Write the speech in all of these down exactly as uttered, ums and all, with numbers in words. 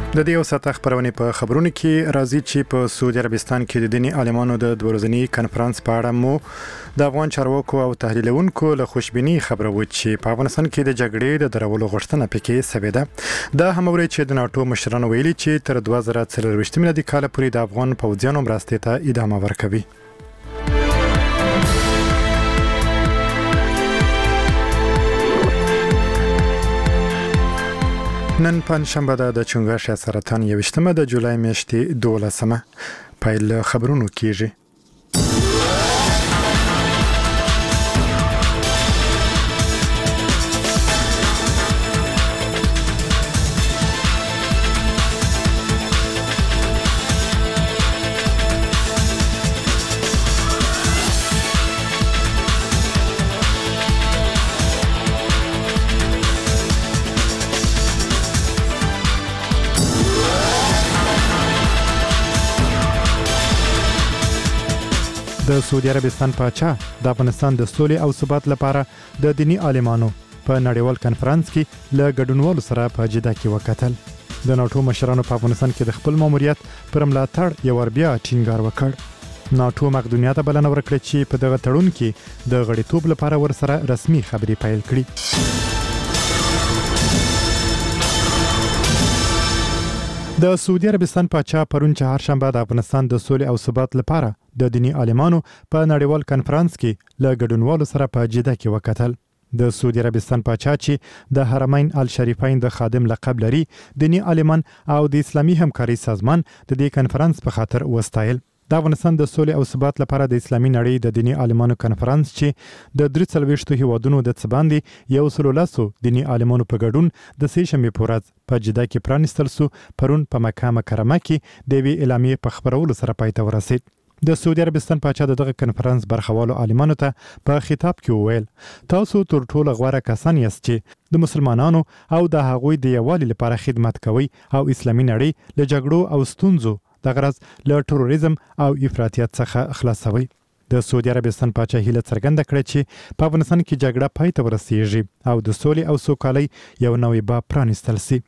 د دې اوساته خبرونه په خبرونه کې راځي چې په سعودي عربستان کې د دیني عالمانو د دورزنی کانفرنس په اړه مو د افغان چارواکو او تحلیلونکو له خوشبینی خبره و چې په افغانستان کې د جګړې د درولو غوښتنه پکې سوي ده. دا هم ورې چې د ناتو مشرانو ویلي چې تر دوه زره څلرویشت میلادي کال پورې د افغان پوځیانو مرستې ته ادامه ورکوي. نن پنځشنبه ده د چنګښ سرطان یوشتمه د جولای میاشتې دولسمه پیل خبرونو کیږي. د سعودي عربستان پاچا د افغانستان د سولې او ثبات لپاره د دینی عالمانو په نړیوال کانفرنس کې له ګډونوالو سره په جده کې وکتل. د ناتو مشرانو په افغانستان کې د خپل ماموریت پر ملاتړ یو ور بیا ټینګار وکړ. ناتو مقدونیت بلنه ورکړه چې په دغه تړون کې د غړیتوب لپاره ورسره رسمي خبري پیل کړي. د سعودي عربستان پاچا پرون چهارشنبه د افغانستان د سولې او ثبات لپاره د دینی عالمانو په نړیوال کانفرنس کې له ګډونوالو سره په جده کې وکتل. د سعودي عربستان پاچا چې د حرمین الشریفین د خادم لقب لري، دینی عالمان او د اسلامي همکاري سازمان د دې کانفرنس په خاطر وستایل. د افغانستان د سولې او ثبات لپاره د اسلامي نړۍ د دینی عالمانو کانفرنس چې د درې څلوېښتو هیوادونو د څه باندې یو سل لسو دینی عالمانو په ګډون د سې شنبې په ورځ په جده کې پرانیستل سو، پرون په مکه مکرمه کې د یوې اعلامیې په خپرولو سره پای ته ورسید. د سعودي عربستان پاچا دغه کانفرنس برخوالو عالمانو ته په خطاب کې وویل: تاسو تر ټولو غوره کسان یاست چې د مسلمانانو او د هغوی د یووالي لپاره خدمت کوي او اسلامي نړۍ له جګړو او ستونزو د غرض له تروریزم او افراطیت څخه خلاصوي. د سعودي عربستان پاچا هیله څرګنده کړه چې په افغانستان کې جګړه پای ته ورسیږي او د سولې او سوکالۍ یو نوې باب پرانیستل شي.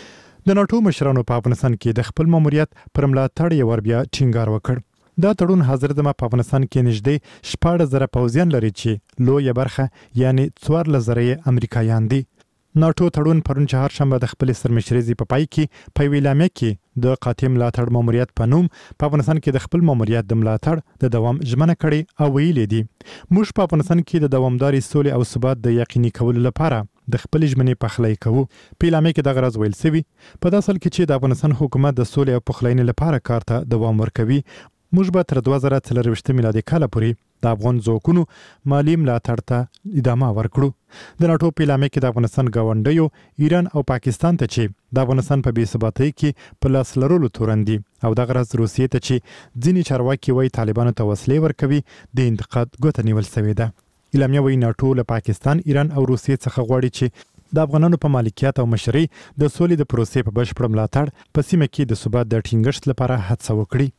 د ناتو مشرانو په افغانستان کې د خپل ماموریت پر ملاتړ یو ور بیا ټینګار وکړ. دا تړون حاضر دمه په افغانستان کې نږدې شپږ زره پوځیان لري چې لویه برخه یعنی څوارلس زره امریکایان دي. ناتو تړون پرون چهارشنبه د خپل سرمشرۍ په پای کې په ویلامه کې د قاطع ملاتړ ماموریت په نوم په افغانستان کې د خپل ماموریت د ملاتړ د دوام ژمنه کړې او ویلي دي: موږ په افغانستان کې د دوامداري سولې او ثبات د یقیني کولو لپاره د خپل ژمنې پخلی کوو. په اعلامیه کې دغه راز ویل شوی په داسې حال کې چې د افغانستان حکومت د سولې او پخلاینې لپاره کار ته دوام ورکوي، موږ به تر دوه زره څلرویشت میلادي کال پورې د افغان ځواکونو مالی ملاتړ ته ادامه ورکړو. د ناتو په اعلامیه کې د افغانستان ګاونډیو ایران او پاکستان ته چې د افغانستان په بې ثباتۍ کې په لاس لرلو تورن دي او دغه راز روسیې ته چې ځینې چارواکي وایي طالبانو ته وسلې ورکوي د انتقاد ګوته نیول شوې ده. اعلامیه وایي ناتو له پاکستان، ایران او روسیې څخه غواړي چې د افغانانو په مالکیت او مشرۍ د سولې د پروسې په بشپړ ملاتړ په سیمه کې د ثبات د ټینګښت لپاره هڅه وکړي.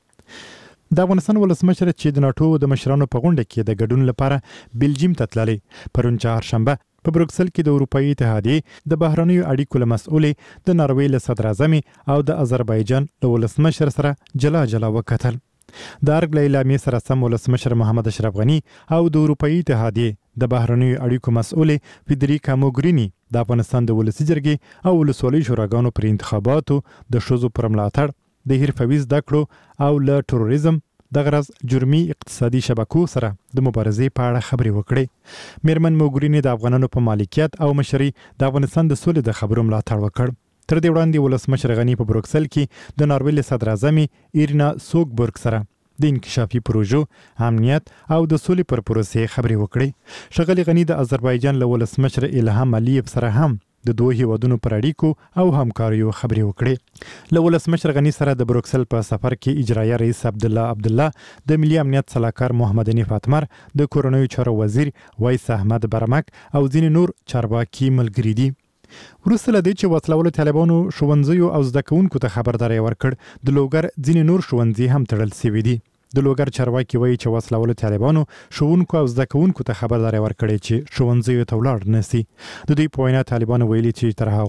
د افغانستان ولسمشر چې د ناتو د مشرانو په غونډه کې د ګډون لپاره بلجیم ته تللی، پرون چهارشنبه په بروکسل کې د اروپایي اتحادیې د بهرنیو اړیکو له مسؤلې د ناروې له صدراعظم او د آذربایجان له ولسمشر سره جلا جلا وکتل. د ارګ له اعلامیې سره سم ولسمشر محمد اشرف غني او د اروپایي اتحادیې د بهرنیو اړیکو مسؤلې فیدریکا موګرینی د افغانستان د ولسي جرګې او ولسوالۍ شوراګانو پر انتخاباتو د ښځو پر ملاتړ، د حرفوي زده کړو او له تروریزم د غرض جرمي اقتصادي شبکو سره د مبارزې په اړه خبرې وکړې. میرمن موګرینی د افغانانو په مالکیت او مشرۍ د افغانستان د سولې د خبرو ملاتړ وکړ. تر دې وړاندې ولسمشر غني په بروکسل کې د ناروې له صدراعظم ایرنا سوګبرګ سره د انکشافي پروژو، امنیت او د سولې پر پروسې خبرې وکړې. ښاغلي غني د آذربایجان له ولسمشر الهام علیف سره هم د دوه هیوادونو پر اړیکو او همکاریو خبرې وکړې. له ولسمشر غني سره د بروکسل په سفر کې اجرایه رئیس عبدالله عبدالله، د ملي امنیت سلاکار محمد حنیف اتمر، د کورنیو چارو وزیر ویس احمد برمک او ځینې نور چارواکي ملګري دي. وروسته له دې چې وسلهوالو طالبانو ښوونځیو او زده کوونکو ته خبرداری ورکړ، د لوګر ځینې نور ښوونځي هم تړل شوي دي. د لوګر چارواکي وایي چې وسلهوالو طالبانو ښوونکو او زده کوونکو ته خبرداری ورکړې چې ښوونځیو ته ولاړ نه شي. د دوی په وینا طالبانو ویلي چې تر هغو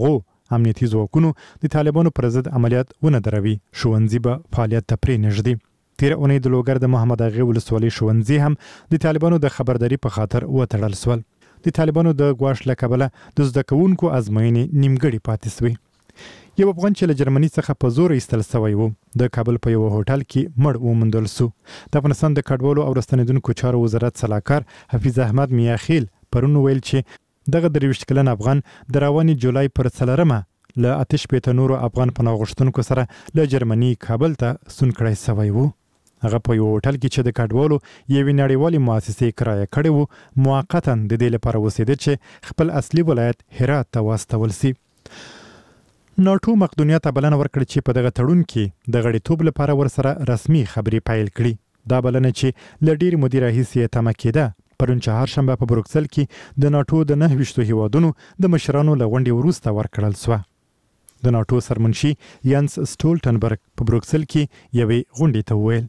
امنیتي ځواکونو د طالبانو پر ضد عملیات ونه دروي ښوونځي به فعالیت ته پرېنږدي. تېره اونۍ د لوګر د محمد اغې ولسوالۍ ښوونځي هم د طالبانو د خبرداري په خاطر وتړل سول. د طالبانو د ګواښ له کبله د زده کوونکو ازموینې نیمګړې پاتې سوې. یو افغان چې له جرمني څخه په زور ایستل سوی و د کابل په یو هوټل کې مړ وموندل سو. د افغانستان د کډوالو او راستنېدونکو چارو وزارت سلاکار حفیظ احمد میاخیل پرون ویل چې دغه درویشت کلن افغان د روانې جولای پر څلرمه له اته شپېته نورو افغان پناه غوښتونکو سره له جرمني کابل ته سون کړی سوی و. هغه په یو هوټل کې چې د کډوالو یوې نړیوالې مؤسسې کرایه کړی و موقتا د دې لپاره اوسېده چې خپل اصلي ولایت هرات ته واستول سي. ناټو مقدونیا ته بلنه ورکړه چې په دغه تړون کې د غړیتوب لپاره ورسره رسمي خبرې پیل کړي. دا بلنه چې له ډېرې مودې راهیسې تمه کېده پرون چهارشنبه په بروکسل کې د ناټو د نهه ویشتو هیوادونو د مشرانو له غونډې وروسته ورکړل سوه. د ناټو سرمنشي ینس سټولټنبرګ په بروکسل کې یوې غونډې ته وویل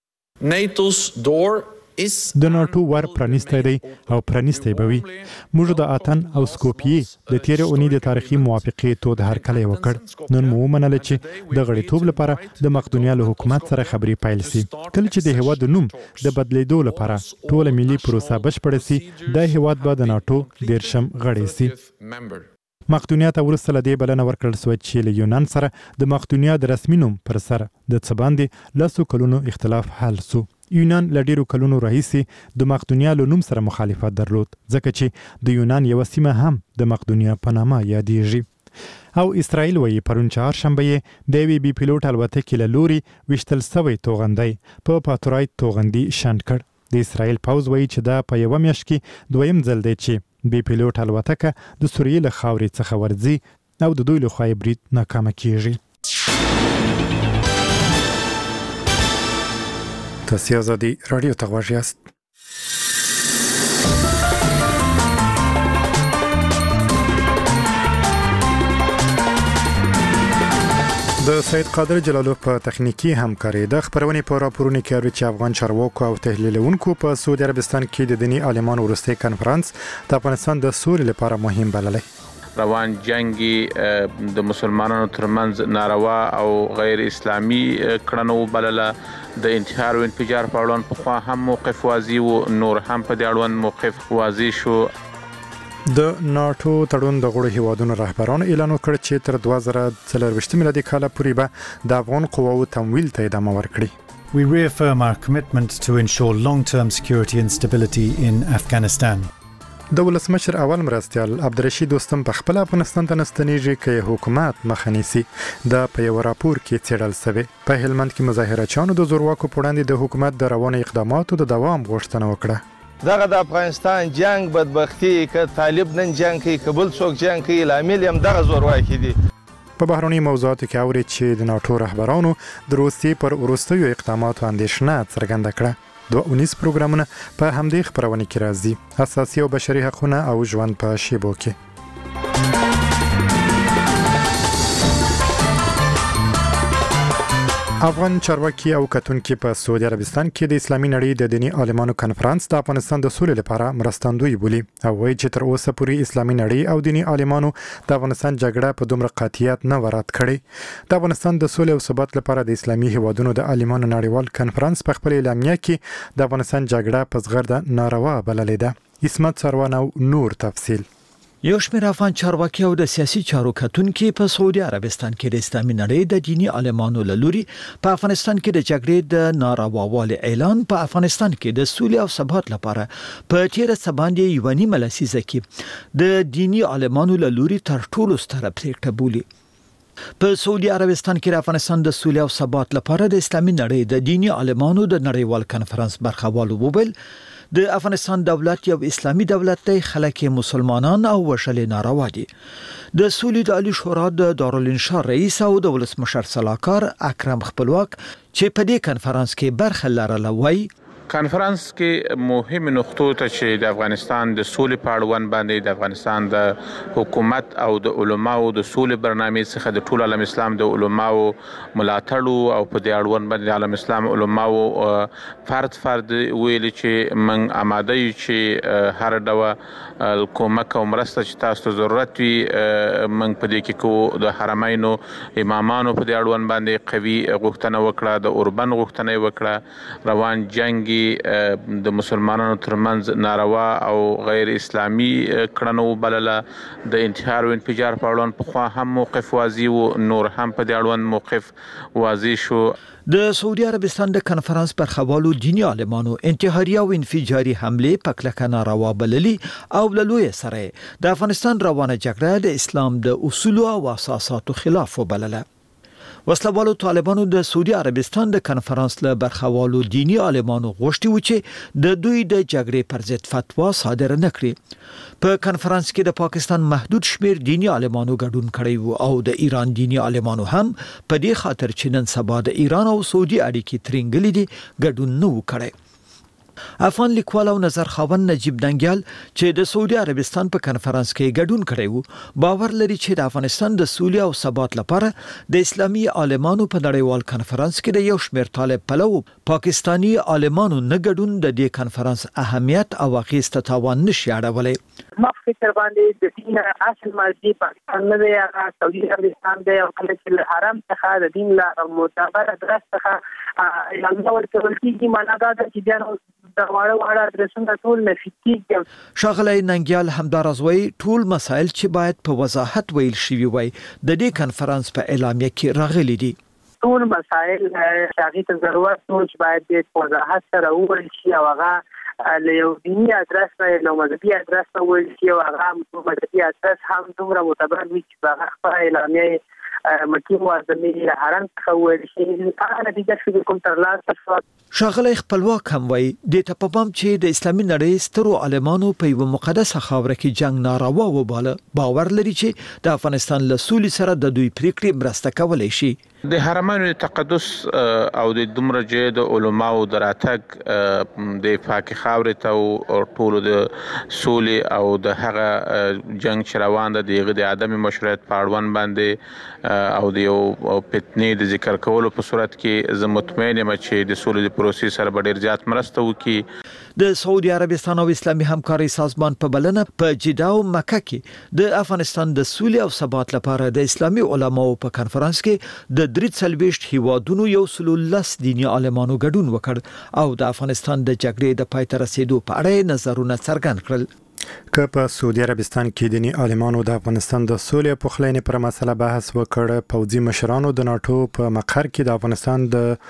د ناټو ور پرانیستی دی او پرانیستی به وي. موږ د آتن او سکوپیې د تېرې اونۍ د تاریخي موافقې تود هرکلی وکړ. نن مو ومنله چې د غړیتوب لپاره د مقدونیا له حکومت سره خبرې پیل سي. کله چې د هیواد نوم د بدلیدو لپاره ټوله ملي پروسه بشپړه سي دا هیواد به د ناټو دیرشم غړی سي. مقدونیا ته وروسته له دې بلنه ورکړل سوه چې له یونان سره د مقدونیا د رسمي نوم پر سر د څه باندې لسو کلونو اختلاف حل سو. یونان له ډېرو کلونو راهیسې د مقدونیا له نوم سره مخالفت درلود ځکه چې د یونان یوه سیمه هم د مقدونیا په نامه یادیږي. او اسرائیل وایي پرون چهارشنبه یې د یوې بي پیلوټ الوتکې له لوري ویشتل سوی توغندی په پاتورایت توغندي شنډ کړ. د اسرائیل پوځ وایي چې دا په یوه میاشت کې دویم ځل دی چې بي پیلوټ الوتکه د سوریې له خاورې څخه ورځي او د دوی له خوا یې برید ناکامه کیږي. تاسو آزادي رادیو ته غواړئ یاست. د سید قادر جلالو په تخنیکی همکاري د خبرونې په راپورونو کې اوري چې افغان چارواکو او تحلیلونکو په سعودي عربستان کې د دینی عالمانو وروستي کانفرنس د افغانستان د سولې لپاره مهم بللی. روان جنگي د مسلمانانو ترمنځ ناروا او غیر اسلامي کړنو بلله. د انتحار او انفجار په اړوند پخوا هم موقف واضح و، نور هم په دې اړوند موقف واضح شو. د ناټو تړون د غړو هیوادونو رهبرانو اعلان وکړ چې تر دوه زره څلرویشت میلادي کال پورې به د افغان قواو تمویل ته ادامه ورکړي. We reaffirm our commitment to ensure long-term security and stability in Afghanistan. د ولسمشر اول مرستیال عبدالرشید دوستم په خپل افغانستان ته نستنیږي چې حکومت مخه نیسي. دا په یو راپور کې څېړل شوی. په هلمند کې مظاهرچیانو د زورواکو په وړاندې د حکومت د روانو اقداماتو د دوام غوښتنه وکړه. دغه د افغانستان جنگ بدبختی که طالب نن جنگ کوي که بل څوک جنگ کوي لامل هم دغه زورواکي دي. په بهرني موضوعاتو کې اوري چې د ناټو رهبرانو د روسیې پر وروستیو اقداماتو اندېښنه څرګنده کړه. دوه اونیز پروګرامونه په همدې خبرونه کې راځي. اساسي او بشري حقوقونه او ژوند په شیبو کې. افغان چارواکي او کتونکي په سعودي عربستان کې د اسلامي نړۍ د دینی عالمانو کانفرنس د افغانستان د سولې لپاره مرستندوی بولي او وایي چې تر اوسه پورې اسلامي نړۍ او دینی عالمانو د افغانستان جګړه په دومره قاطعیت نه ورات کړي. د افغانستان د سولې او ثبات لپاره د اسلامي هیوادونو د عالمانو نړیوال کانفرنس په خپل اعلامیه کې د افغانستان جګړه په زغرده ناروا بللې ده. اسمت سروان او نور تفصیل. یو شمېر افغان چارواکي او د سیاسي چارو کتونکي په سعودي عربستان کې د اسلامي نړۍ د دینی عالمانو له لوري په افغانستان کې د جګړې د نارواوالي اعلان په افغانستان کې د سولې او ثبات لپاره په تیره څه باندې یوه نیمه لسیزه کې د دینی عالمانو له لوري تر ټولو ستره پرېکړه بولي. په سعودي عربستان کې د افغانستان د سولې او ثبات لپاره د اسلامي نړۍ د دینی عالمانو د نړیوال کانفرنس برخوالو وویل د افغانستان دولت یو اسلامي دولت دی، خلک مسلمانان او وشل ناروا دي. د سولې د عالی شورا د دارالانشا رئیس او د ولسمشر سلاکار اکرم خپلواک چې په دې کانفرنس کې برخه لرله وایي کانفرنس کې مهم نقطو ته چې د افغانستان د سولې په اړوند باندې د افغانستان د حکومت او د علماو د سولې برنامې څخه د ټول عالم اسلام د علماو ملاتړ او په دې اړوند باندې د عالم اسلام علماو فرد فرد ویل چې من آماده یو چې هر ډول کومک او مرسته چې تاسو ته ضرورت وي من په دې کې کو د حرمینو امامانو په دې اړوند باندې قوي غوښتنه وکړه، د اوربن غوښتنه وکړه، روان جنگي د مسلمانانو ترمنځ ناروا او غیر اسلامي کړنو بلله، د انتحار او انفجار په اړوند پخوا هم موقف واضح و، نور هم په دې اړوند موقف واضح شو. د سعودي عربستان د کنفرانس پر خوالو دینی عالمانو انتحاري او انفجاري حمله په کلکه ناروا بللي او له لوی سره د افغانستان روانه جګړه د اسلام د اصولو او اساساتو خلاف وبلله. وسلوالو طالبانو د سعودي عربستان د کنفرانس له برخوالو دینی عالمانو غوښتي و چې د دوی د جګړې پر ضد فتوا صادره نکړي. په کنفرانس کې د پاکستان محدود شمیر دینی عالمانو ګډون کړی وو او د ایران دینی عالمانو هم په دې خاطر چې نن سبا د ایران او سعودي اړیکې ترنګلې دي ګډون نه وکړي. افغان لیکوال او نظر خاوند نجیب دنګیال چې د سعودي عربستان په کنفرانس کې ګډون کړی وو باور لري چې د افغانستان د سولې او ثبات لپاره د اسلامي عالمانو په نړیوال کنفرانس کې د یو شمېر طالب پلو پاکستانی عالمانو نه ګډون د دې کنفرانس اهمیت او اغیزه تاوان نشي اړولای. ما فکر باندې د دین اصل مرجع پاکستان نه دی، هغه سعودي عربستان دی او کله چې حرم څخه د دین له معتبر ادرس څخه اعلان ورکول کیږي معنا دا ده چې د واړه واړه ادرسونه ټول نفیتي. شاغلی ننګیال همدارزوي ټول مسایل چې باید په وضاحت ویل شوي وي د دې کنفرانس په اعلامیه کې راغلي دي. ټول مسایل چې ته ضرورت نوچ باید په وضاحت سره وویل شي او هغه له یو دیني ادرس نه له مذهبي ادرس نه ویل شي او هغه مذهبي ادرس هم دومره معتبر وي چې هغه خپل اعلامیه مکه معظمه حرم څخه ویل شي. هغه نتیجه چې کوم ترلاسه شو. شاغلی خپلواک هم وای د تپبام چې د اسلامي نړۍ سترو عالمانو په یو مقدسه خاوره کې جنگ ناروا وباله باور لري چې د افغانستان له سولې سره د دوی پریکړې مرسته کولای شي. د حرمینو تقدس او د دومره جې د علماو دراتګ د پاکي خاورې ته او ټولو د سولې او د هغه جنگ چې روان ده د عدم مشروعیت په اړوند باندې او د یو فتنې د ذکر کولو په صورت کې زه مطمئن یم چې د سولې د پروسې سره به ډېر زیات مرسته وکړي. د سعودي عربستان او اسلامي همکاري سازمان په بلنه په جده او مکه کې د افغانستان د سولې او ثبات لپاره د اسلامي علماو په کنفرانس کې د درې څلوېښت هیوادونو یو سل لس دینی عالمانو ګډون وکړ او د افغانستان د جګړې د پای ته رسیدو په اړه نظرونه څرګند کړل. که په سعودي عربستان کې دینی عالمانو د افغانستان د سولې او پخلاینې پر مسله بحث وکړ، پوځي مشرانو د ناتو په مقر کې د افغانستان د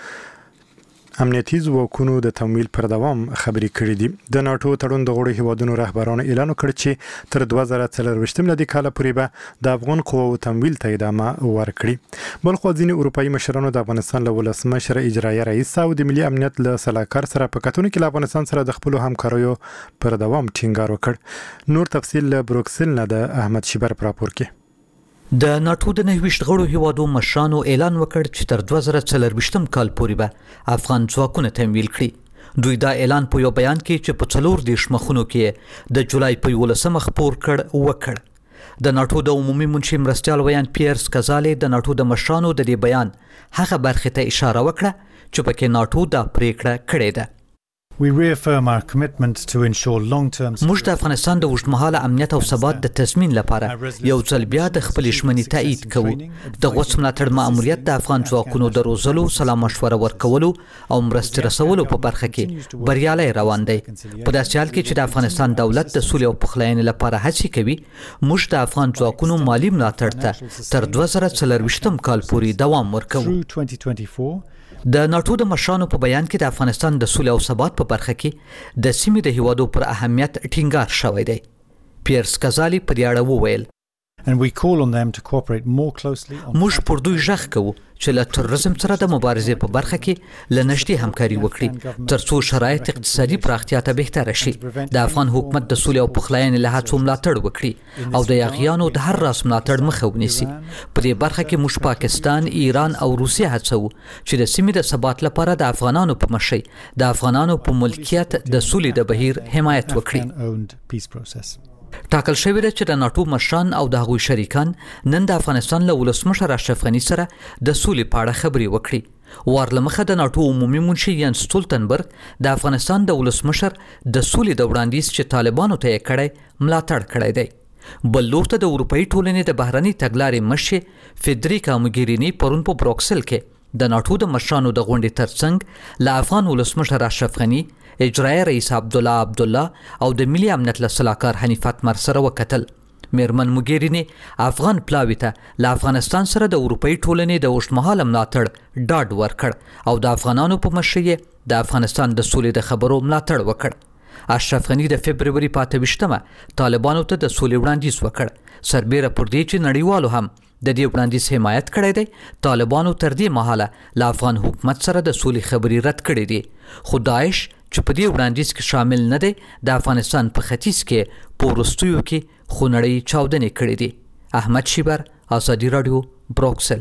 امنیتي ځواکونو د تمویل پر دوام خبرې کړې دي. د ناتو تړون د غړو هیوادونو رهبرانو اعلان وکړ چې تر دوه زره څلرویشتم لدی کال پورې به د افغان قواو تمویل ته ادامه ورکړي. بلخو ځینې اروپایي مشرانو د افغانستان له ولسمشر اجرایي رئیس او د ملي امنیت له سلاکار سره په کتون کې له افغانستان سره د خپل همکاریو پر دوام ټینګار وکړ. نور تفصیل له بروکسل نه د احمد شیبر راپور کې. د ناتو د نهویشت غړو هیوادو مشرانو اعلان وکړ چې تر دوه زره څلرویشتم کال پورې به افغان ځواکونه تمویل کړي. دوی دا اعلان په یو بیان کې چې په څلور دیرش مخونو کې د جولای په یولسمه خپور کړ وکړ. د ناتو د عمومي منشي مرستیال ویان پیرس کزالی د ناتو د مشرانو د دې بیان هغه برخه ته اشاره وکړه چې پکې ناتو دا پریکړه کړې ده. We reaffirm our commitment to ensure long-term موږ د افغانستان د اوږدمهاله امنیت او ثبات د تضمین لپاره یو ځل بیا د خپل ژمنې تایید کوو. د غوڅ ملاتړ ماموریت د افغان ځواکونو د روزلو، سلا مشوره ورکولو او مرستې رسولو په برخه کې بریالي روان دی. په داسې حال کې چې د افغانستان دولت د سولې او پخلاینې لپاره هڅې کوي، موږ د افغان ځواکونو مالی ملاتړ ته تر دوه زره څلرویشتم کال پورې دوام ورکوو. د ناتو د مشرانو په بیان کې د افغانستان د سولې او ثبات په برخه کې د سیمې د هیوادو پر اهمیت ټینګار شوی دی. پیرس کزالی په دې اړه وویل And we call on them to cooperate more closely. موږ پر دوی ژغ کوو چې له تروریزم سره د مبارزې په برخه کې له نږدې همکاري وکړي ترڅو شرایط اقتصادي پراختیا ته بهتره شي. د افغان حکومت د سولې او پخلاینې له هڅو ملاتړ وکړي او د یاغیانو د هر راس ملاتړ مخه ونیسي. په دې برخه کې موږ پاکستان، ایران او روسیه هڅو چې د سیمې د ثبات لپاره د افغانانو په مشرۍ د افغانانو په ملکیت د سولې د بهیر حمایت وکړي. ټاکل شوې ده چې د ناټو مشران او د هغوی شریکان نن د افغانستان له ولسمشر اشرف غني سره د سولې په اړه خبرې وکړي. وارلمخه د ناټو عمومي منشي ینس ستولتنبرګ د افغانستان د ولسمشر د سولې د وړاندیز چې طالبانو ته یې کړی ملاتړ کړی دی. بل لور ته د اروپאי ټولنې د بهرني تګلارې مشر فدریکا موګیرینی پرون په بروکسل کې د ناټو د مشرانو د غونډې ترڅنګ له افغان ولسمشر اشرف غني، اجرایي رئیس عبدالله عبدالله او د ملي امنیت له سلاکار حنیف اتمر سره وکتل. میرمن موګیرینی افغان پلاوي ته له افغانستان سره د اروپאי ټولنې د اوږدمهاله ملاتړ ډاډ ورکړ او د افغانانو په مشرۍ د افغانستان د سولې د خبرو ملاتړ وکړ. اشرف غني د فبرवरी په اته ویشتمه طالبانو ته د سولې وړاندیز وکړ، سربیره پر دې چې نړیوالو هم د دې وړاندیز حمایت کړی دی. طالبانو تر دې مهاله له افغان حکومت سره د سولې خبرې رد کړې دي، خو داعش چې په دې وړاندیز کې شامل نه دی د افغانستان په ختیځ کې په وروستیو کې خونړۍ چاودنې کړې دي. احمد شیبر، ازادي راډیو، بروکسل.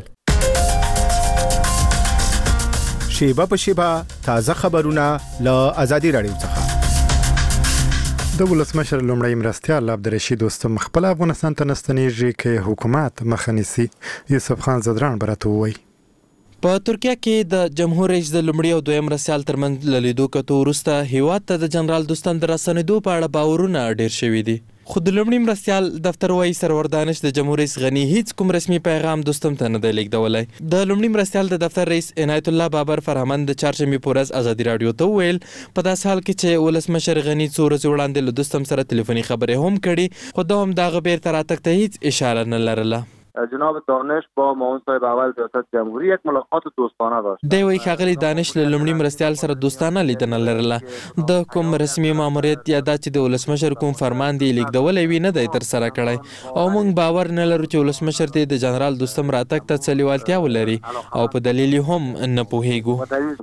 شیبه په شیبه تازه خبرونه له ازادي راډیو څخه. د ولسمشر لومړی مرستیال عبدالرشید دوستم خپل افغانستان ته نستنیږي کې حکومت مخه نیسي. یوسف خان زدران براته وایي. په ترکیه کې د جمهور رئیس د لومړي او دویم مرستیال ترمنځ له لیدو کتو وروسته هیواد ته د جنرال دوستم د راستنېدو په اړه باورونه ډېر شوي دي. خو د لومړي مرستیال دفتر وایي سرور دانش د جمهور رئیس غني هیڅ کوم رسمي پیغام دوستم ته نه دی لیږدولی. د لومړي مرستیال د دفتر رئیس عنایت الله بابر فرهمند د چهارشنبې په ورځ ازادي راډیو ته وویل په داسې حال کې چې ولسمشر غني څو ورځې وړاندې له دوستم سره تلیفوني خبرې هم کړي، خو ده هم د هغه بیرته راتګ ته هیڅ اشاره نه لرله. جناب دانش با معاون صاحب اول ریاست جمهوری یک ملاقات دوستانه داشت. دی وایي ښاغلي دانش له لومړي مرستیال سره دوستانه لیدنه لرله. د کوم رسمي ماموریت یا دا چې د ولسمشر کوم فرمان دی لیږدولی وي نه دی ترسره کړی او موږ باور نه لرو چې ولسمشر ته د جنرال دوستم راتګ ته څه لیوالتیا ولري او په دلیل هم نه پوهیږو.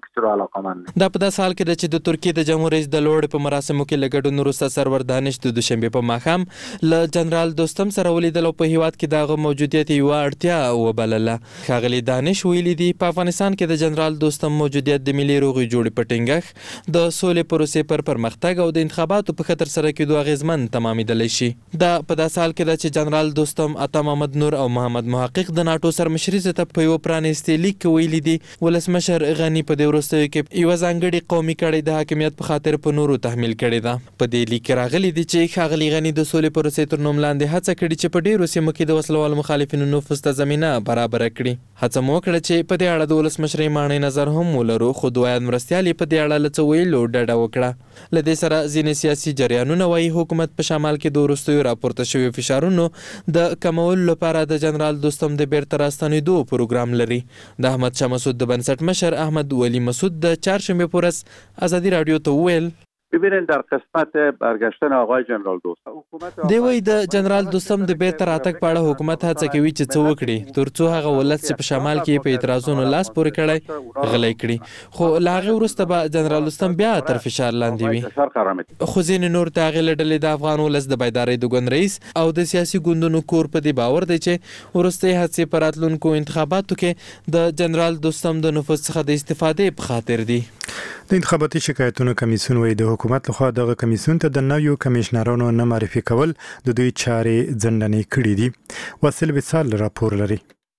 دا په داسې حال کې ده چې د ترکیې د جمهور رئیس د لوړې په مراسمو کې له ګډون وروسته سرور دانش د دوشنبې په ماښام له جنرال دوستم سره ولیدل او په هیواد کې د هغه موجودیت یوه اړتیا وبلله. ښاغلي دانش ویلي دي په افغانستان کې د جنرال دوستم موجودیت د ملي روغې جوړې په ټینګښت، د سولې پروسې پر پرمختګ او د انتخاباتو په ښه ترسره کېدو اغېزمن تمامېدلی شي. دا په داسې حال کې ده چې جنرال دوستم عطا محمد نور او محمد محقق د ناټو سرمشري ته په یو پرانیستي لیک کې ویلي دي ولسمشر غني په دې وروستیو کې یوه ځانګړې قومي کړۍ د حاکمیت په خاطر په نورو تحمیل کړې ده. په دې لیک کې راغلي دي چې ښاغلي غني د سولې پروسې تر نوم لاندې هڅه کړې چې په ډېرو سیمو کې د وسلوالو مخالفینو نفوذ ته زمینه برابره کړي. هڅه مو وکړه چې په دې اړه د ولسمشرۍ ماڼۍ نظر هم ولرو، خو دویم مرستیال یې په دې اړه له څه ویلو ډډه وکړه. له دې سره ځینې سیاسي جریانونه وایي حکومت په شمال کې د وروستیو راپورته شویو فشارونو د کمولو لپاره د جنرال دوستم د بیرته راستنېدو پروګرام لري. د احمد شاه مسعود د بنسټ مشر احمد ولي مسعود د چهارشنبې په ورځ ازادي راډیو ته وویل ببینید در قسمت برگشتن آقای جنرال دوستم دی وایي د جنرال دوستم د بیرته راتګ په اړه حکومت هڅه کوي چې څه وکړي تر څو هغه ولس چې په شمال کې په اعتراضونو لاس پورې کړی غلی کړي، خو له هغې وروسته به جنرال دوستم بیا تر فشار لاندې وي. خو ځینې نور د هغې له ډلې د افغان ولس د بیدارۍ د ګوند رئیس او د سیاسي ګوندونو کور په دې باور دی چې وروستۍ هڅې په راتلونکو انتخاباتو کې د جنرال دوستم د نفوذ څخه د استفادې په خاطر دي. د انتخاباتي شکایتونو کمیسیون وایي د حکومت لخوا دغه کمیسیون ته د نویو کمیشنرانو نه معرفي کول د دوی چارې ځنډنې کړي دي. واصل وصال راپور لري.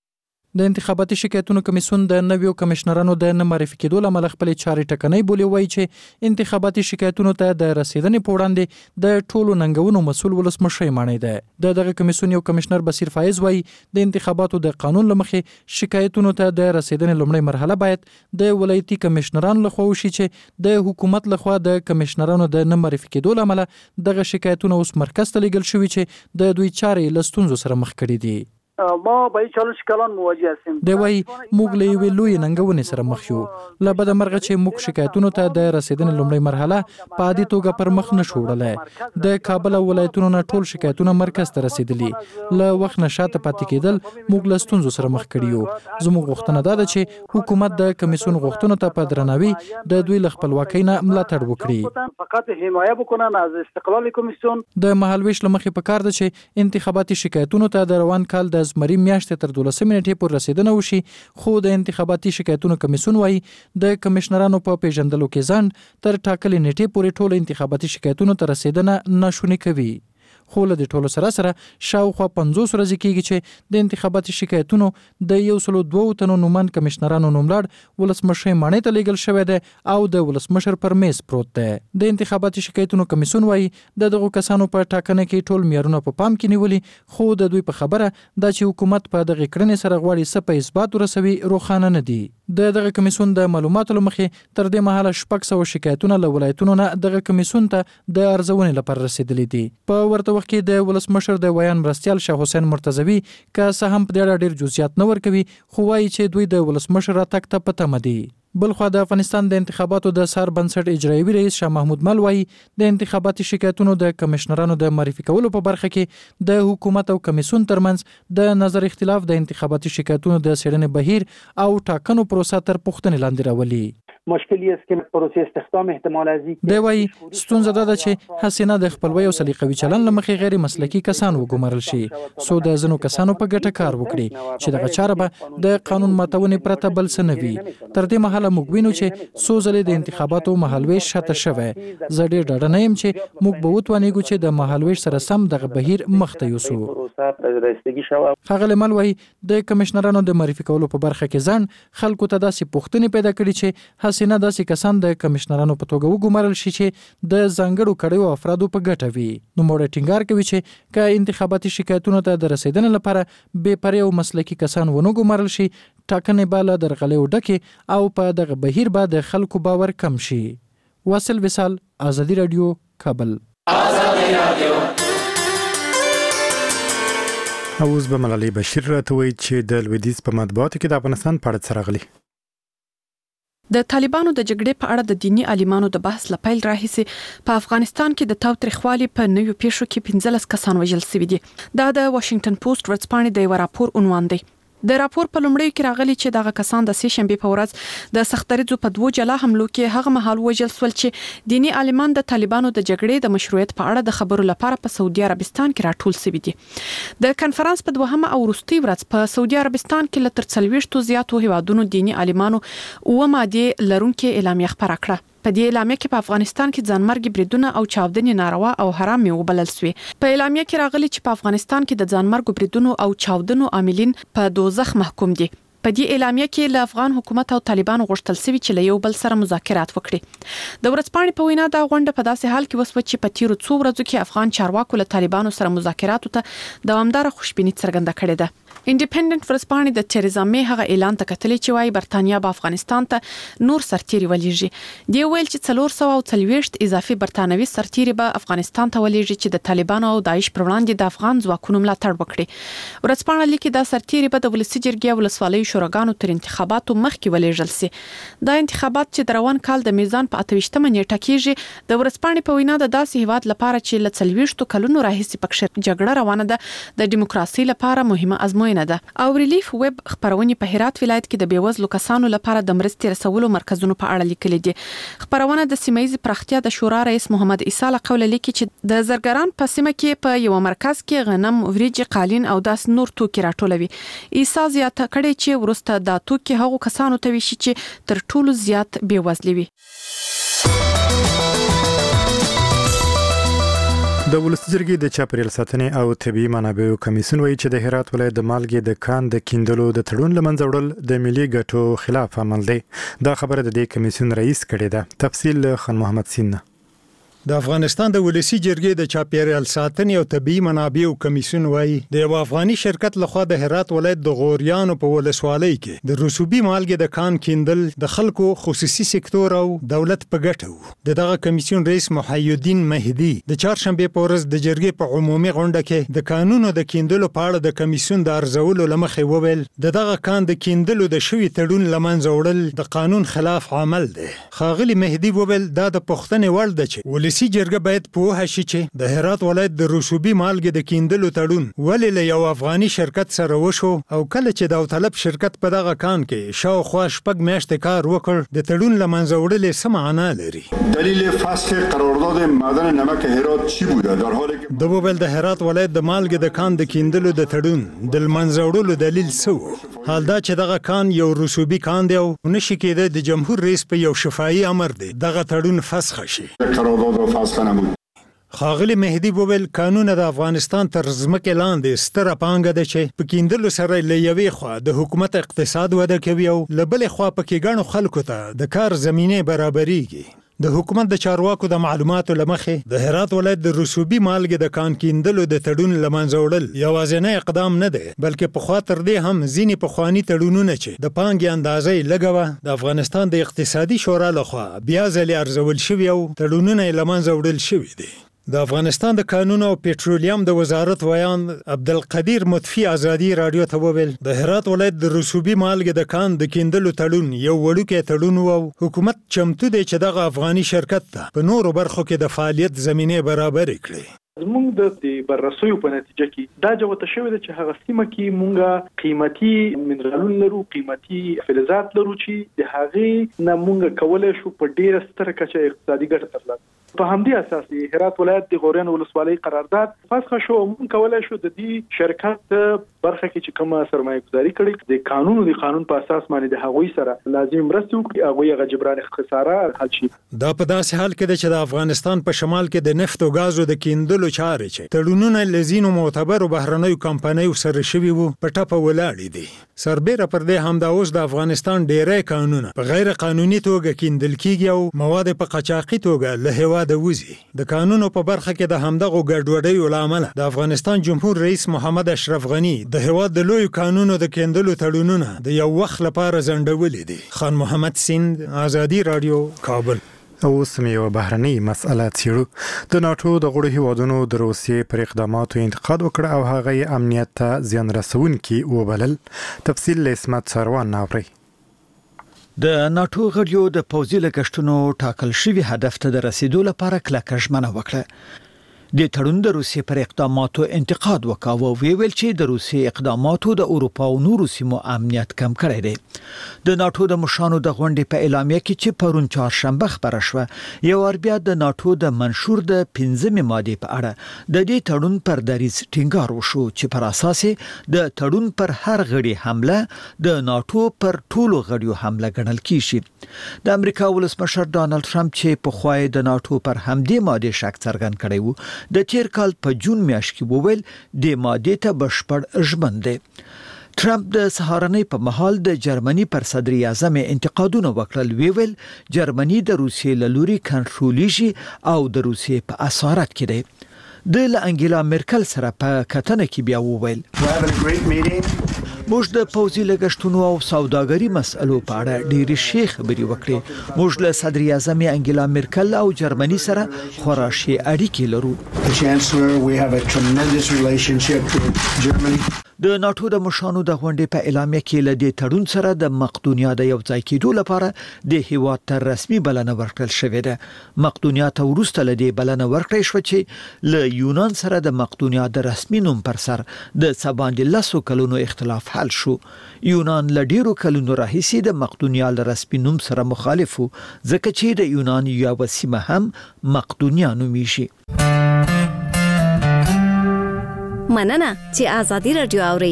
د انتخاباتي شکایتونو کمیسیون د نویو کمشنرانو د نه معرفي کېدو له امله خپلې چارې ټکنۍ بولي. وایي چې انتخاباتي شکایتونو ته د رسیدنې په وړاندې د ټولو ننګونو مسؤل ولسمشر ماڼۍ ده. د دغه کمیسیون یو کمشنر بصیر فایز وایي د انتخاباتو د قانون له مخې شکایتونو ته د رسیدنې لومړۍ مرحله باید د ولایتي کمشنرانو لخوا وشي چې د حکومت لخوا د کمشنرانو د نه معرفي کېدو له امله دغه شکایتونه اوس مرکز ته لیږل شوي چې د دوی چارې له ستونزو سره مخ کړي دي. ما به چالش کلان مواجه هستیم. دی وای موږ له یوې لویې ننګونې سره مخ یو. له بده مرغه چې موږ شکایتونو ته د رسیدنې لومړۍ مرحله په عادي توګه پر مخ نه شو وړلی. د کابل او ولایتونو نه ټول شکایتونه مرکز ته رسیدلي. له وخت نه شاته پاتې کېدل موږ له ستونزو سره مخ کړي یو. زموږ غوښتنه دا ده چې حکومت د کمیسیون غوښتنو ته په درناوي د دوی له خپلواکۍ نه ملاتړ وکړي. فقط حمایه بکنن از استقلال کمیسیون. د مهالویش له مخې پکار ده چې انتخاباتي شکایتونو ته د روان کال د زمري میاشتې تر دولسمې نیټې پورې رسیدنه وشي، خو د انتخاباتي شکایتونو کمیسیون وايي د کمشنرانو په پیژندلو کې ځنډ تر ټاکلې نیټې پورې ټول انتخاباتي شکایتونو ته رسیدنه ناشونې کوي. خو له دې ټولو سره سره شاوخوا پنځوس ورځې کېږي چې د انتخاباتي شکایتونو د یو سلو دوو تنو نوماند کمشنرانو نوملړ ولسمشر ماڼۍ ته لیږل شوی دی او د ولسمشر پر میز پروت دی. د انتخاباتي شکایتونو کمیسیون وایي د دغو کسانو په ټاکنه کې ټول معیارونه په پام کې نیولي، خو د دوی په خبره دا چې حکومت په دغه کړنې سره غواړي څه په اثبات ورسوي روښانه نه دي. د دغه کمیسیون د معلوماتو لمخې تر دې مهاله شپږ سوه شکایتونه له ولایتونو نه دغه کمیسیون ته د ارزونې لپاره رسیدلي دي. په ورته وخت کې د ولسمشر د ویان مرستیال شاه حسین مرتضوی که څه هم په دې اړه ډېر جزئیات نه ورکوي، خو وایي چې دوی د ولسمشر راتګ ته په تمه دي. بلخوا د افغانستان د انتخاباتو د سر بنسټ اجرایوي رئیس شاه محمود مل وایي د انتخاباتي شکایتونو د کمشنرانو د معرفي کولو په برخه کې د حکومت او کمیسیون ترمنځ د نظر اختلاف د انتخاباتي شکایتونو د څېړنې بهیر او ټاکنو پروسه تر پوښتنې لاندې راولي. مشکلی است که پروسه استخدام احتمال ازي دی وایي ستونزه دا ده چې حسینه د خپلوي او سلیقوي چلن لمخې غیر مسلکي کسان وګمارل شي، سو د ځینو کسانو په ګټه کار وکړي چې دغه چاره به د قانون ماتونې پرته بل څه نه وي. تر دې مهاله موږ وینو چې څو ځلې د انتخاباتو مهالویش شاته شوی. زه ډېر ډاډه نه یم چې موږ به وتوانیږو چې د مهالویش سره سم دغه بهیر مخته یوسو. ښاغلی مل وایي د کمشنرانو د معرفي کولو په برخه کې ځنډ خلکو ته داسې پوښتنې پیدا کړي چې حسینه داسې کسان د کمشنرانو په توګه وګمارل شي چې د ځانګړو کړیو افرادو په ګټه وي. نوموړی ټینګار کوي چې که انتخاباتي شکایتونو ته د رسیدنې لپاره بې پرې او مسلکي کسان ونه ګمارل شي، ټاکنې به له درغلیو ډکې او په دغه بهیر به د خلکو باور کم شي. واصل وصال، ازادي رادیو، کابل. ازادي رادیو. اوس به ملالۍ بشیر راته وایي چې د لویدیځ په مطبوعاتو کې د افغانستان په اړه څه راغلي. د طالبانو د جګړې په اړه د دینی عالمانو د بحث لپیل راهیسې په افغانستان کې د تاوتریخوالي په نویو پیښو کې پنځلس کسان وژل شوي دي. دا د واشنگټن پوسټ ورځپاڼې د یو راپور عنوان دی. د راپور په لومړیو کې راغلي چې دغه کسان د سې شنبې په ورځ د سختریزو په دوو جلا حملو کې هغه مهال وژل شول چې دینی عالمان د طالبانو د جګړې د مشروعیت په اړه د خبرو لپاره په سعودي عربستان کې راټول شوي دي. د کنفرانس په دوهمه او وروستۍ ورځ په سعودي عربستان کې له تر څلوېښتو زیاتو هیوادونو دینی عالمانو اوه مادې لرونکې اعلامیه خپره کړه. په دې اعلامیه کې په افغانستان کې ځانمرګي بریدونه او چاودنې ناروا او حرام وبلل شوې. په اعلامیه کې راغلي چې په افغانستان کې د ځانمرګو بریدونو او چاودنو عاملین په دوزخ محکوم دي. په دې اعلامیه کې له افغان حکومت او طالبانو غوښتل شوی چې له یو بل سره مذاکرات وکړي. د ورځپاڼې په وینا دا غونډه په داسې حال کې وسوه چې په تیرو څو ورځو کې افغان چارواکو له طالبانو سره مذاکراتو ته دوامداره خوشبیني څرګنده کړې ده. انډیپندنت ورځپاڼې د تریزا می هغه اعلان ته کتلې چې وايي برتانیا به افغانستان ته نور سرتیري ولېږي. دی ویل چې څلور سوه او څلوېښت اضافي برتانوي سرتیري به افغانستان ته ولېږي چې د طالبانو او داعش پر وړاندې د افغان ځواکونو ملاتړ وکړي. ورځپاڼه لیکي دا سرتیري به د ولسي جرګې ولسوالیو شوراګانو تر انتخاباتو مخکې ولېږل شي. دا انتخابات چې د روان کال د میزان په اته ویشتمه نیټه کېږي، د ورځپاڼې په وینا د داسې هیواد لپاره چې له څلوېښتو کلونو راهیسې پکې جګړه روانه ده د دیموکراسي لپاره مهمه ازموینه ده. او ریلیف ویب خبرونه په هرات ولایت کې د بیوزلو کسانو لپاره د مرستې رسولو مرکزونو په اړه لیکلي دي. خبرونه د سیمایي پراختیا د شورا رئیس محمد عیسی له قوله لیکي چې د زرګران په سیمه کې په یو مرکز کې غنم، وریجې، قالین او داس نور توکي راټولوي. عیسی زیاته کړي چې ورسته دا توکي هغو کسانو ته وشي چې تر ټولو زیات بیوزلي وي. د ولسي جرګې د چاپیریال ساتنې او طبیعي منابعو کمیسیون وایي چې د هرات ولایت د مالګې د کان د کیندلو د تړون له منځه وړل د ملي ګټو خلاف عمل دی. دا خبره د دې کمیسیون رئیس کړې ده. تفصیل خان محمد سین. د افغانستان د ولسی جرګې د چاپیریال ساتنې او طبي منابعو کمیسیون وایي د یو افغاني شرکت لخوا د هرات ولایت د غوریانو په ولسوالۍ کې د رسوبي مالګې د کان کیندل د خلکو خصوصي سکتور او دولت په ګټه وو. د دغه کمیسیون رئیس محی الدین مهدي د چهارشنبه په ورځ د جرګې په عمومي غونډه کې د قانونو د کیندلو په اړه د کمیسیون د ارزولو لمخې وویل د دغه کان د کیندلو د شوی تړون لمنځه وړل د قانون خلاف عمل دی. ښاغلي مهدي وویل دا د پښتنې وړ ده چې ولسی جرګه باید پوه شي چې د هرات ولایت د رسوبي مالګې د کیندلو تړون ولې له یو افغاني شرکت سره وشو او کله چې داوطلب شرکت په دغه کان کې شاوخوا شپږ میاشتې کار وکړ د تړون له منځه وړل څه معنا لري. دلیل فسخ قرارداد معدن نمک هرات چی بوده در حالی که د وویل د هرات ولایت د مالګې د کان د کیندلو د تړون د منځه وړلو دلیل څه و؟ حال دا چې دغه کان یو رسوبي کان دی او نشي کېده د جمهور رئیس په یو شفاهي امر دی دغه تړون فسخ شي. قرارداد را فسخ نمود. ښاغلي مهدي وویل قانون د افغانستان تر ځمکې لاندې ستره پانګه ده چې په کیندلو سره له یوې خوا د حکومت اقتصاد وده کوي او له بلې خوا پکې ګڼو خلکو ته د کار زمینې برابرېږي. د حکومت د چارواکو د معلوماتو لمخې د هرات ولایت د رسوبي مالګې د کان کیندلو د تړون لمنځه وړل یوازینی اقدام نه دی بلکې پخوا تر دې هم ځینې پخواني تړونونه چې د پانګې اندازې لږه وه د افغانستان د اقتصادي شورا لخوا بیا ځلې ارزول شوي او تړونونه یې لمنځه وړل شوي دي. د افغانستان د کانونو او پېټرولیم د وزارت ویان عبدالقدیر مطفی ازادي رادیو ته وویل د هرات ولایت د رسوبي مالګې د کان د کیندلو تړون یو وړوکی تړون و او حکومت چمتو دی چې دغه افغاني شرکت ته په نورو برخو کې د فعالیت زمینې برابرې کړي. زمونږ د بررسیو په نتیجه کې دا جوته شوې ده چې هغه سیمه کې مونږه قیمتي منرالونه لرو، قیمتي فلزات لرو چې د هغې نه مونږ کولای شو په ډیره ستره کچه اقتصادي ګټه ترلاسه. په همدې اساس هرات ولایت د غوریان ولسوالۍ قرارداد فسخ شو. مونږ کولای شو د دې شرکت برخه کې چې کومه سرمایه گذاري کړې د قانون او د قانون په اساس باندې د هغوی سره لازم مرسته وکړي هغوی هغه جبران خساره حل شي. دا په داسې حال کې ده چې د افغانستان په شمال کې د نفت او غازو د کیندلو چارې چې تړونونه لزینو معتبرو بهرنیو کمپنیو سره شوي وو په ټپه ولاړې دي. سربیره پر دې همدا اوس د افغانستان ډیری قانونه په غیر قانوني توګه کیندل کیږي او مواد په قاچاقي توګه له هیواده وځي. د قانونو په برخه کې د همدغو ګډوډیو له امله د افغانستان جمهور رئیس محمد اشرف غني د هیواد د لویو قانونو د کیندلو تړونونه د یو وخت لپاره ځنډولي دي. خان محمد سیند، ازادي رادیو، کابل. اوس یو بهرنۍ مسأله څیړو. د ناتو د غړو هیوادونو د روسیې پر اقداماتو انتقاد وکړ او هغه یې امنیت ته زیان رسونکي وبلل. تفصیل له اسمت سروان ناوري. د ناتو غړیو د پوځي لګښتونو ټاکل شوی هدف ته د رسیدو لپاره کلکه ژمنه وکړه. د تړون د روسیې پر اقداماتو انتقاد وکاوه او ویل چې د روسیې اقداماتو د اروپا او نورو سیمو امنیت کم کړی دی. د ناتو د مشانو د غونډې په اعلامیه کې چې پرون چهارشنبه خبره شوه یو ور بیا د ناتو د منشور د پنځمې ماده په اړه د دې تړون پر دریځ ټینګار وشو چې پر اساس د تړون پر هر غړي حمله د ناتو پر ټولو غړیو حمله ګڼل کیږي. د امریکا ولسمشر ډانلډ ټرمپ چې په خوای د ناتو پر همدې ماده شک څرګند کړی وو د تیر کال په جون میاشت کې وویل د ماده ته بشپړ ژمن دی. ټرمپ د سهارنۍ په محل د جرمني پر صدر اعظم انتقادونه وکړل. ویل جرمني د روسیې له لوري کنټرولېږي او د روسیې په اسارت کې دی. د انګیلا مرکل سره په کتنه کې بیا وویل موږ د پوځي لګښتونو او سوداګري مسئلو په اړه ډېرې ښې خبرې وکړې. موږ له صدر اعظم انګیلا مرکل او جرمني سره خورا ښې اړیکې لرو. د ناتو د مشانو د غونډې په اعلامیه کې له دې تړون سره د مقدونیا د یو ځای کېدو لپاره د هیواد تر رسمي بلنه ورکړل شوې ده. مقدونیا ته وروسته له دې بلنه ورکړې شو چې له یونان سره د مقدونیا د رسمي نوم پر سر د سباندې لسو کلونو اختلاف حل شو. یونان له ډیرو کلونو راهیسې د مقدونیا له رسمي نوم سره مخالف وو ځکه چې د یونان یو سیمه هم مقدونیا نومیږي. مننه چې ازادي رادیو اوري.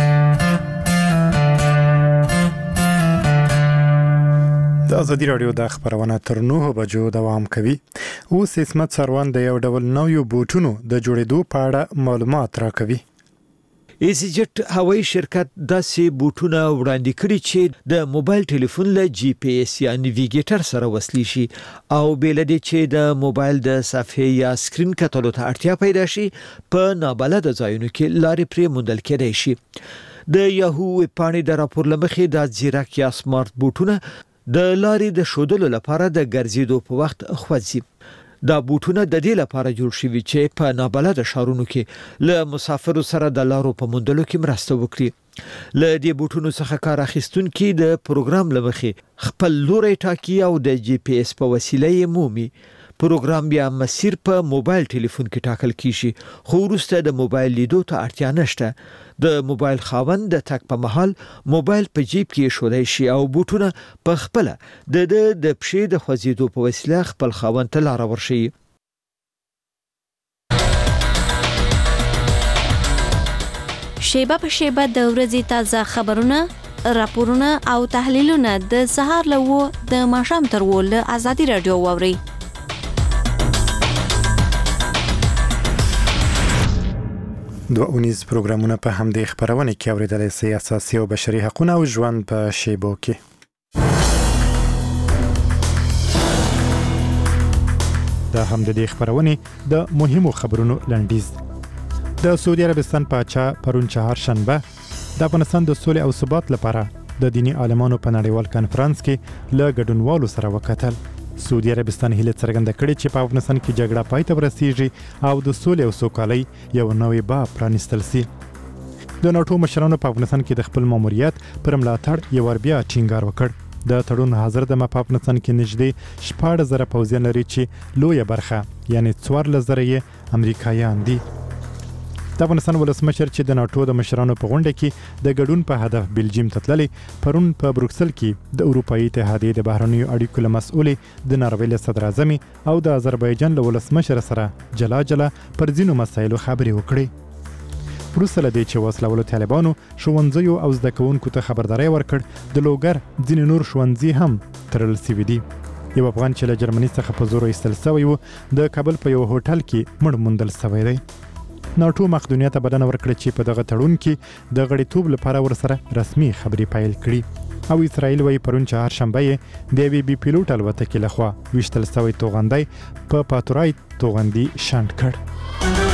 د ازادي رادیو د خبرونه تر نهه بجو دوام کوي. اوس اسمت سروان د یو ډول نویو بوټونو د جوړېدو په اړه معلومات راکوي. ایزیجټ هوایي شرکت داسې بوټونه وړاندې کړي چې د موبایل ټلیفون له جی پی ایس یا نیویګیټر سره وصلي شي او بل دې چې د موبایل د صفحې یا سکرین کتلو ته اړتیا پیدا شي په نابلده ځایونو کې لارې پرې موندل کېدای شي. د یاهو پاڼې د راپور لمخې د ځیرک یا سمارټ بوټونه د لارې د شودلو لپاره د ګرځېدو په وخت خوځي. دا بوټونه د دې لپاره جوړ شوي چې په نابلده ښارونو کې له مسافرو سره د لارو په موندلو کې مرسته وکړي. له دې بوټونو څخه کار اخیستونکي د پروګرام لمخې خپل لوری ټاکي او د جی پی ایس په وسیله یې مومي. پروګرام بیا مسیر په موبایل ټلیفون کې ټاکل کیږي خو وروسته د موبایل لیدو ته اړتیا نشته. د موبایل خاوند د تک په مهال موبایل په جیب کې شولای شي او بوټونه په خپل د د د پښې د خوځېدو په وسیله خپل خاوند ته لار ورشي. شیبه په شیبه د ورځې تازه خبرونه، راپورونه او تحلیلونه د سهار له و د ماښام تر و له ازادي رادیو واوري. دوه اونیز پروګرامونه په همدې خبرونه کې اوریدلای شئ. اساسي او بشري حقوقونه او ژوند په شیبو کې. دا هم د دې خبرونه د مهمو خبرونو لنډیز. د سعودي عربستان پاچا پرون چهارشنبه د افغانستان د سولې او ثبات لپاره د دینی عالمانو په نړیوال کانفرنس کې له ګډونوالو سره وکتل. سعودي عربستان هیله څرګنده کړې چې په افغانستان کې جګړه پای ته ورسیږي او د سولې او سوکالۍ یو نوې باب پرانیستل شي. د ناټو مشرانو په افغانستان کې د خپل ماموریت پر ملاتړ یو ور بیا ټینګار وکړ. د تړون حاضر د په افغانستان کې نږدې شپږ زره پوځیان لري چې لویه برخه یعنی څوارلس زره یې امریکایان دي. د افغانستان ولسمشر چې د ناټو د مشرانو په غونډه کې د ګډون په هدف بلجیم ته تللی پرون په بروکسل کې د اروپایي اتحادیې د بهرنیو اړیکو له مسؤلې د ناروې له صدر اعظم او د آذربایجان له ولسمشر سره جلا جلا پر ځینو مسایلو خبرې وکړې. وروسته له دې چې وسلوالو طالبانو ښوونځیو او زده کوونکو ته خبرداری ورکړ د لوګر ځینې نور ښوونځي هم تړل شوي دي. یو افغان چې له جرمني څخه په زور ایستل شوی و د کابل په یو هوټل کې مړ موندل شوی دی. ناټو مقدونیه ته بلنه ورکړه چې په دغه تړون کې د غړیتوب لپاره ورسره رسمي خبرې پیل کړي او اسرائیل وايي پرون چهارشنبه یې د وی بي پیلوټ الوتکې لخوا ویشتل شوی توغندی په پاتورای توغندي شانډ کړ.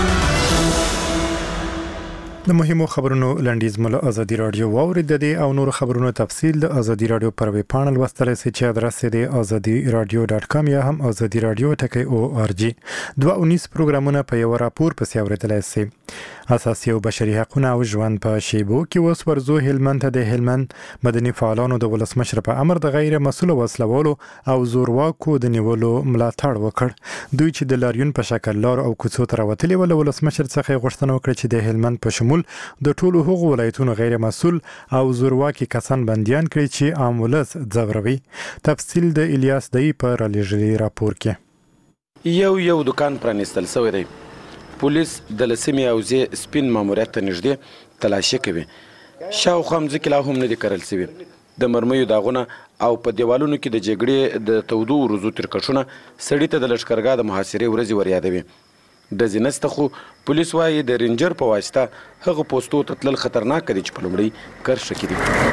د مهمو خبرونو لنډیز مل ازادي رادیو واورید. د او نور خبرونو تفصیل د ازادي رادیو پر ویب پاڼل وستل سي چې ادرس دی ازادي رادیو ډاټ کام یا هم ازادي رادیو ټکی او ار جی. دوه اونیز پروګرامونه په یو راپور پسې اوریدلای سي. اساسي او بشري حقوقونه او ژوند په شیبو کې اوس ورزو هلمند ته د هلمند مدني فعالانو د ولسمشر په امر د غیر مسؤل وسلوالو او زورواکو د نیولو ملاتړ وکړ. دوی چې د لاریون په شکل لار او کوڅو ته راوتلي ول ولسمشر څخه غوښتنه وکړه چې د هلمند په شمول د ټولو هغو ولایتونو غیر مسؤل او زورواکي کسان بنديان کړي چې عام ولس ځوروي. تفصیل د الیاس دای په رالیږلي راپور کې. یو یو دکان پرانیستل شوی دی. پولیس د لسمې او زی سپین ماموریت ته نږدې تلاشي کوي. شاوخوا مځکې لا هم نه دي کرل شوي. د مرمیو داغونه او په دیوالونو کې د جګړې د تودو ورځو ترکشونه سړي ته د لښکرګاه د محاصرې ورځې وریادوي. د ځینسته خو پولیس وايي د رینجر په واسطه هغه پوسټو ته تلل خطرناک دي چې په لومړی کرښه کې دي.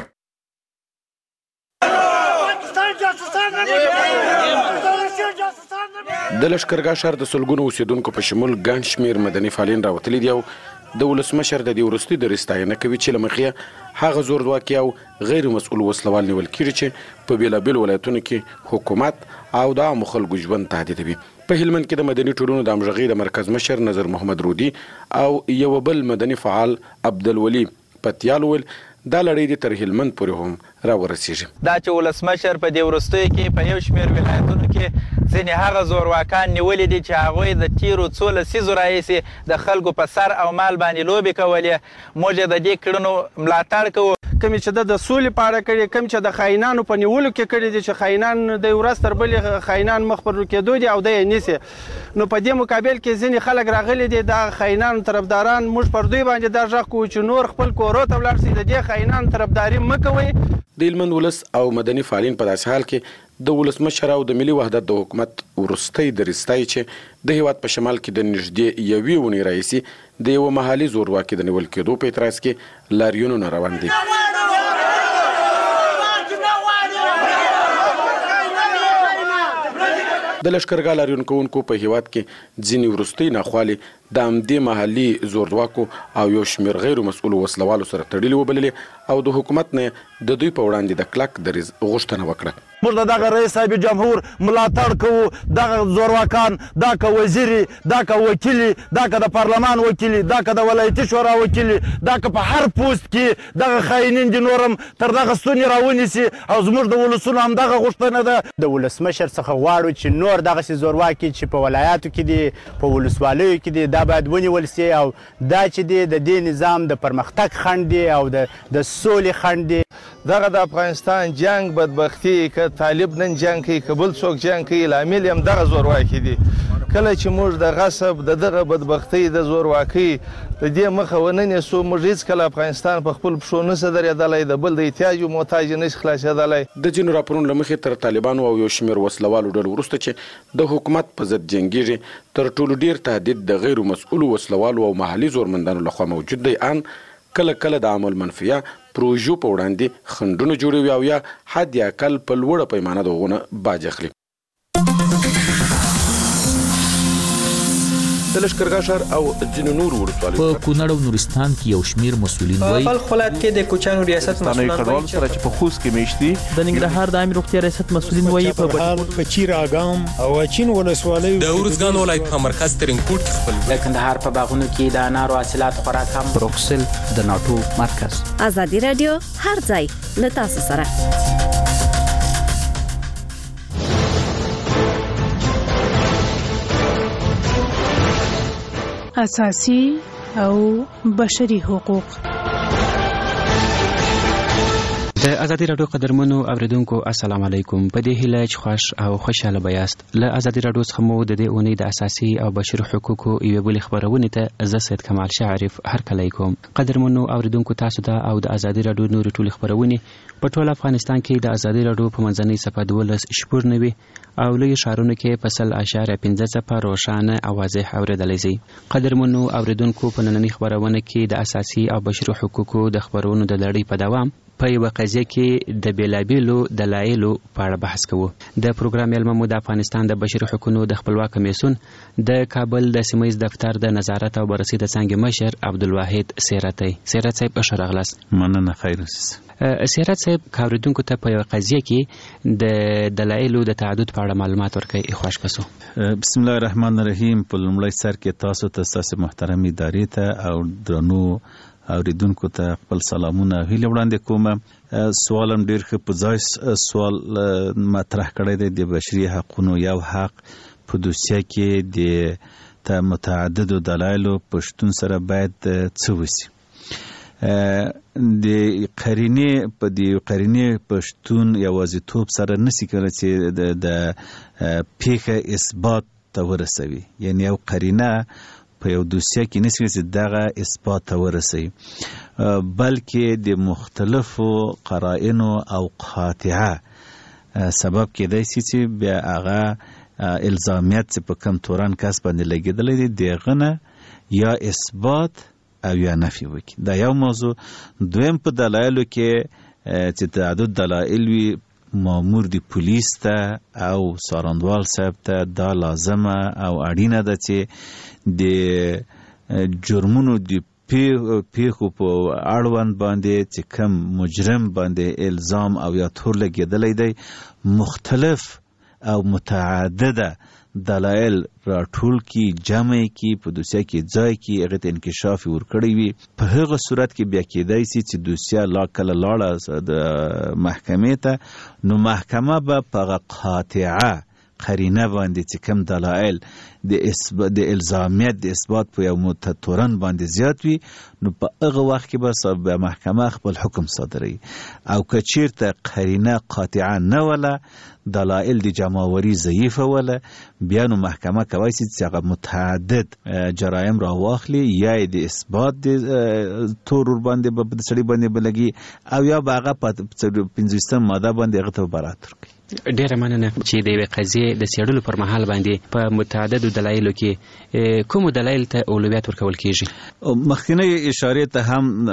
د لښکرګاه ښار د سلګونو اوسیدونکو په شمول ګڼ شمېر مدني فعالین راوتلي دي او د ولسمشر د دې وروستي د ستاینه کوي چې له مخې هغه زورواکي او غیر مسؤل وسلوال نیول کېږي چې په بېلابېلو ولایتونو کې حکومت او د عامو خلکو ژوند تهدیدوي. په هلمند کې د مدني ټولنو د همغږۍ د مرکز مشر نظر محمد رودي او یو بل مدني فعال عبدالولي پتیال ویل دا لړۍ دې تر هلمند پورې هم راورسیږي. دا چې ولسمشر په دې وروستیو کې په یو شمېر ولایتونو کې ځینې هغه زورواکان نیولي دي چې هغوی د تیرو څو لسیزو راهیسې د خلکو په سر او مال باندې لوبې کولې. موږ یې د دې کړنو ملاتړ کوو. کوم چې د سولې په اړه کړي، کوم چې د خاینانو په نیولو کې کړي دي چې خاینان د ورځ تر بلې خاینان مخ پر کېدو دي او د یې نیسي. نو په دې مقابل کې ځینې خلک راغلي دي د خاینانو طرفداران موږ پر دوی باندې دا غږ کوو چې نور خپل کورو ته ولاړ شي د دې خاینانو طرفداري مه کوئ. د هلمند ولس او مدني فعالین په داسې حال کې د ولسمشر او د ملي وحدت د حکومت وروستی درستای چې د هیواد په شمال کې د نږدې یوې اونۍ راهیسې د یوه محلي زورواکۍ د نیول کېدو په اعتراض کې لاریونونه روان دي. د لښکرګاه لاریون کوونکو په هیواد کې ځینې وروستۍ ناخوالې د همدې محلي زورواکو او یو شمېر غیر مسؤلو وسلوالو سره تړلې وبللې او د حکومت نه د دوی په وړاندې د کلک دریځ غوښتنه وکړه. موږ د دغه رئیس صاحب جمهور ملاتړ کوو، دغه زورواکان، دا که وزیري، دا که وکیلي، دا که د پارلمان وکیلي، دا که د ولایتي شورا وکیلي، دا که په هر پوست کې دغه خاینین دي نورم تر دغه ستونې راونیسي او زموږ د ولسونو همدغه غوښتنه ده. د ولسمشر څخه غواړو چې نور دغسې زورواکي چې په ولایاتو کې دي، په ولسوالیو کې دي، دا باید ونیول سي او دا چې دی د دې نظام د پرمختګ خنډ دی او د د سولې خنډ دی. دغه د افغانستان جنگ بدبختي که طالب نن جنگ کوي که بل څوک جنگ کوي لامل یې همدغه زورواکي دي. کله چې موږ د غصب د دغه بدبختۍ د زورواکۍ د دې مخه ونه نیسو موږ هېڅکله افغانستان په خپل پښو نشي درېدلی، د بل د احتیاج محتاج نشي خلاصېدلی. د ځینو راپورونو له مخې تر طالبانو او یو شمېر وسلوالو ډلو وروسته چې د حکومت په ضد جنګېږي تر ټولو ډېر تهدید د غیر مسؤلو وسلوالو او محلي زورمندانو لخوا موجود دی. ان کله کله د عمل منفیه پروژو په وړاندې خنډونه جوړوي او یا حد اقل په لوړه پیمانه د هغونه باج اخلي. د لښکرګاه ښار او ځینو نورو ولسوالیو په کونړ او نورستان کې یو شمېر مسؤلین وایي په بلخ ولایت کې د کوچیانو ریاست مسؤلان وایي سره چې په خوست کې میشتي د ننګرهار د عامه روغتیا ریاست مسؤلین وایي په بهال په چیر اګام او اچین ولسوالۍ د ورزګان ولایت په مرکز ترینکوټ کې خپل د کندهار په باغونو کې د انارو حاصلات خوراک هم بروکسل د ناټو مرکز. ازادي رادیو هر ځای له تاسو سره. اساسي او بشري حقوق. د ازادي رادیو قدرمنو اوریدونکو السلام علیکم. په دې هیله چې خوش او خوشاله بیاست. له ازادي رادیو څخه مو د دې اونۍ د اساسي او بشري حقوقو یوې بلې خبرونې ته زه سید کمال شاعرف هرکلی کوم. قدرمنو اوریدونکو تاسو ته او د ازادي رادیو نورې ټولې خبرونې په ټول افغانستان کې د ازادي رادیو په منځنۍ صفحه دولس شپږ نوي او لوی ښارونو کې په سل اشاریه پنځه څپه روښانه او واضح اورېدلی شي. قدرمنو اوریدونکو په نننۍ خبرونه کې د اساسي او بشري حقوقو د خبرونو د لړۍ په دوام په یوه قضیه کې د بېلابېلو دلایلو په اړه بحث کوو. د پروګرام میلمه مو د افغانستان د بشري حقوقو د خپلواک کمیسیون د کابل د سیمه ییز دفتر د نظارت او بررسي د څانګې مشر عبدالواحد سیرتی. سیرت صاحب ښه راغلاست. مننه، خیر اوسئ. سیرت صاحب که اوریدونکو ته په یوه قضیه کې د دلایلو د تعدد په اړه معلومات ورکوئ خوښ کسو. بسم الله الرحمن الرحیم. په لومړی سر کې تاسو ته ستاسې محترم ادارې ته او درنو اوریدونکو ته خپل سلامونه هیله وړاندې کوم. سوال هم ډیر ښه په ځای سوال مطرح کړی دی. د بشري حقونو یو حق په دوسیه کې د متعددو دلایلو په شتون سره باید څه وشي. د قرینې په د قرینې په شتون یوازیتوب سره نشي کولای چې د پیښه اثبات ته ورسوي. یعنی یو قرینه په یو دوسیه کې نشي چې دغه اثبات ته ورسوي، بلکې د مختلفو قرائنو او قاطعه سبب کېدای شي چې بیا هغه الزامیت چې په کم تورن کس باندې لګېدلی دی دغه نه یا اثبات او یا نفي وکړي. دا یو موضوع. دویم په دلایلو کې چې تعدد دلایل وي مامور د پولیس ته او څارندوال صاحب ته دا لازمه او اړینه ده چې د جرمونو د پیښو په اړوند باندې چې کم مجرم باندې الزام او یا تور لګېدلی دی مختلف او متعدده دلایل راټول کی، جمع کی، په دوسیه کې ځای کی، هغه ته انکشاف ورکړی وي. په هغه صورت کې بیا کېدای شي چې دوسیه لا کله لاړه د محکمې ته، نو محکمه به په هغه قاطعه قرینه باندې چې کوم دلایل د د الزامیت د اثبات په یو متتورن باندې زیات وي نو په هغه وخت کې به محکمه خپل حکم صادروي او که چیرته قرینه قاطعه نه ولا دلایل د جمعوری ضعیفه ولا بیا نو محکمه کوي چې هغه متعدد جرایم را واخلي یا د اثبات د تور باندې په سړي باندې بلګي او یا هغه په پنځوستم ماده باندې هغه ته برات ورکړي. ډیره مننه چې د یوې قضیې د څېړلو پر مهال باندې په متعددو دلایلو کې کومو دلایلو ته اولویت ورکول کیږي؟ مخکینی اشارې ته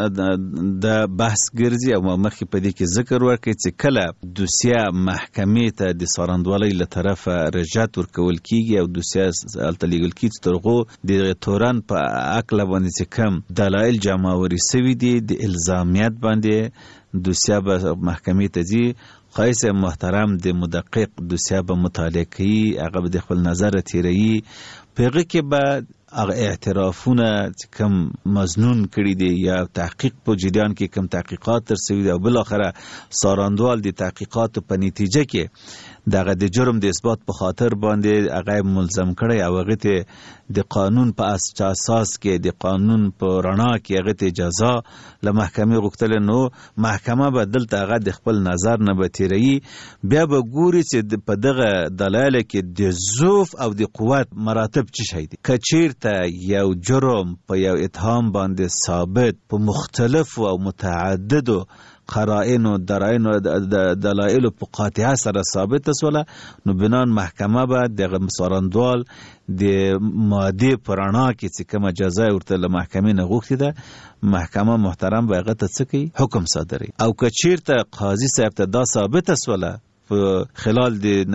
هم د بحث ګرځي او مخکې په دې کې ذکر ورکړي چې کله دوسیه محکمې ته د څارندوالۍ له طرفه رجعت ورکول کیږي او دوسیه هلته لیږل کیږي تر هغو د تورن په عقله باندې چې کوم دلایل جمعوري سوي دي د الزامیت باندې دوسیه به محکمې ته ځي. قیس محترم د مدقق دوسیه به مطالعه کوي هغه به د خپل نظر تیروي په هغه کې به هغه اعترافونه چې کوم مظنون کړي دي یا تحقیق په جریان کې کوم تحقیقات ترسوي دي او بالاخره څارندوال د تحقیقاتو په نتیجه کې دغه د جرم د اثبات په خاطر باندې هغه ملزم کړي او هغه ته د قانون په اساس کې د قانون په رڼا کې هغه ته جزا له محکمې غوښتل نو محکمه به دلته هغه د خپل نظر نه به تیروي بیا به ګوري چې په دغه دلایل کې د ضعف او د قوت مراتب څه شي دي. که چیرته یو جرم په یو اتهام باندې ثابت په مختلفو او متعددو قرائن و درائن و دلائل په قاطعه سره ثابت سوله نو بنان محکمه به د څارندوال د ماده پرانا کې چې کومه جزا ورته له محکمې نه غوښتي ده محکمه محترم به هغه ته څه کوي حکم صادروي او که چیرته قاضي صاحب ته دا ثابت سوله په خلال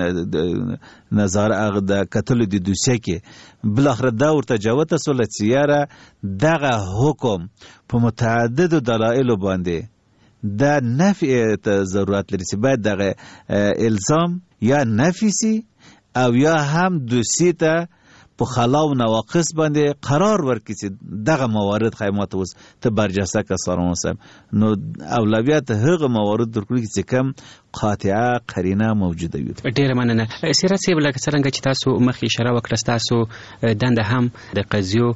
د نظر هغه د کتلو د دوسیه کې بالاخره دا ورته جوته سوله چې یاره دغه حکم په متعدد دلایل باندې دا نفی ته ضرورت لري چې باید دغه الزام یا نفی سي او یا هم دوسیه ته په خلا او نواقص باندې قرار ورکړي چې دغه موارد خیمات اوس ته برجسته کسان اوسم نو اولویت هغه موارد درکړي چې کم قاطعه قرینه موجوده وي. ډیره مننه سیرت صاحب لکه څنګه چې تاسو مخکې اشاره وکړه تاسو دنده هم د قضیو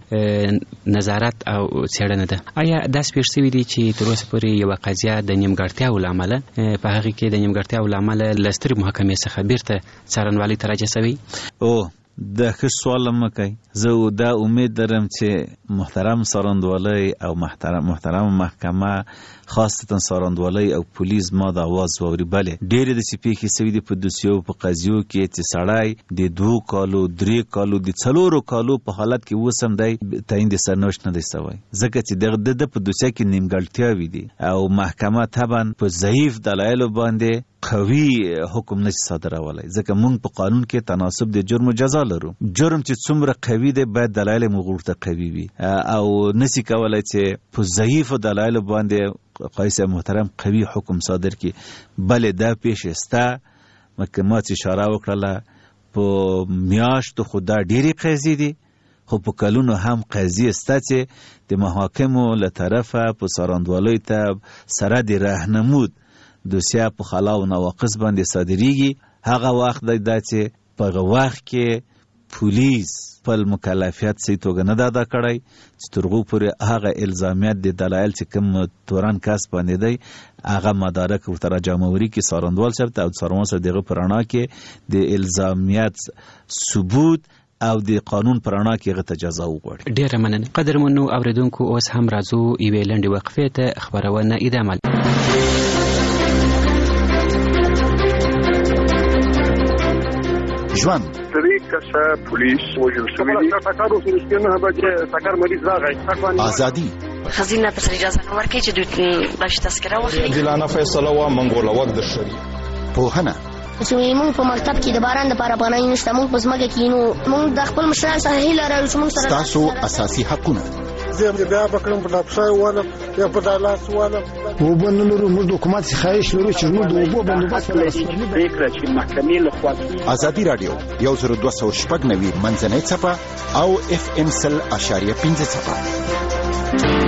نظارت او څېړنه ده آیا داس پیښ شوي دي چې تر اوسه پورې یوه قضیه د نیمګړتیاو له امله په هغې کې د نیمګړتیاو له امله له سترې محکمې څخه بیرته څارنوالۍ ته راجع شوي؟ او د ښه سوال مه کوئ زه دا امید لرم چې محترم څارندوالۍ او محترم محترم محکمه خاصتا څارندوالۍ او پولیس ما د اواز واوري بلې ډېرې داسې پیښې سوي دي په دوسیو په قضیو کې چې سړی د دوو کالو درې کالو د څلورو کالو په حالت کې اوس هم دی تعیین د سرنوشت نه دی سوی ځکه چې دغه د په دوسیه کې نیمګړتیاوې دي او محکمه طبعا په ضعیف دلایلو باندې قوي حکم نشي صادرولی ځکه موږ په قانون کې تناسب د جرم و جزا لرو جرم چې څومره قوي دی باید دلایل موږ ورته قوي وي او نشي کولی چې په ضعیفو دلایلو باندې قیس محترم قوي حکم صادر کړي بلې دا پیښې سته محکمه چې اشاره وکړله په میاشتو خو دا ډېرې قضیې دي خو په کلونو هم قضیې سته چې د محاکمو له طرفه په څارندوالۍ ته سره د راهنمود دوسیه په خلا او نواقص باندې صادریږي هغه وخت دی دا چې په هغه وخت کې پولیس خپل مکلفیت صحیح توګه نه ده ادا کړی چې تر هغو پورې هغه الزامیت د دلایل چې کوم تورن کس باندې دی هغه مدارک ورته راجمعوري کړي څارندوال صاحب ته او څارنوال صاحب د هغه په رڼا کې د الزامیت ثبوت او د قانون پر رڼا کې هغه ته جزا وغواړي. ډېره مننه قدرمنو اورېدونکو اوس هم راځو یوې لنډې وقفې ته خپرونه ادامه ژوند درې کسه پولیس وژل شوي دي ټکر وشو چې نه بچ ټکر مریض راغی ازادي خزینه ته اجازه نه ورکړي چې دوی بچ تذکره واخلي عادلانه فیصله وا منګوله وخت د شری پوهنه چې موږ په مکتب کې د باران د لپاره پناه نشته موږ په ځمکه کې نو موږ د خپل مشران سره هیله لرو چې موږ سره تاسو اساسي حقونه زه بیا بکړم په ډاکټر ولم یا په دالاس ولم وبنلو موږ د حکومت خواهش لرو چې موږ د اوبو بندوبست ولرو فکر چې محکمې له خوا ازادي رادیو یو زر دوه سوه شپږ نوي منځنۍ څپه او اف ام سل اشاریه پنځه څپه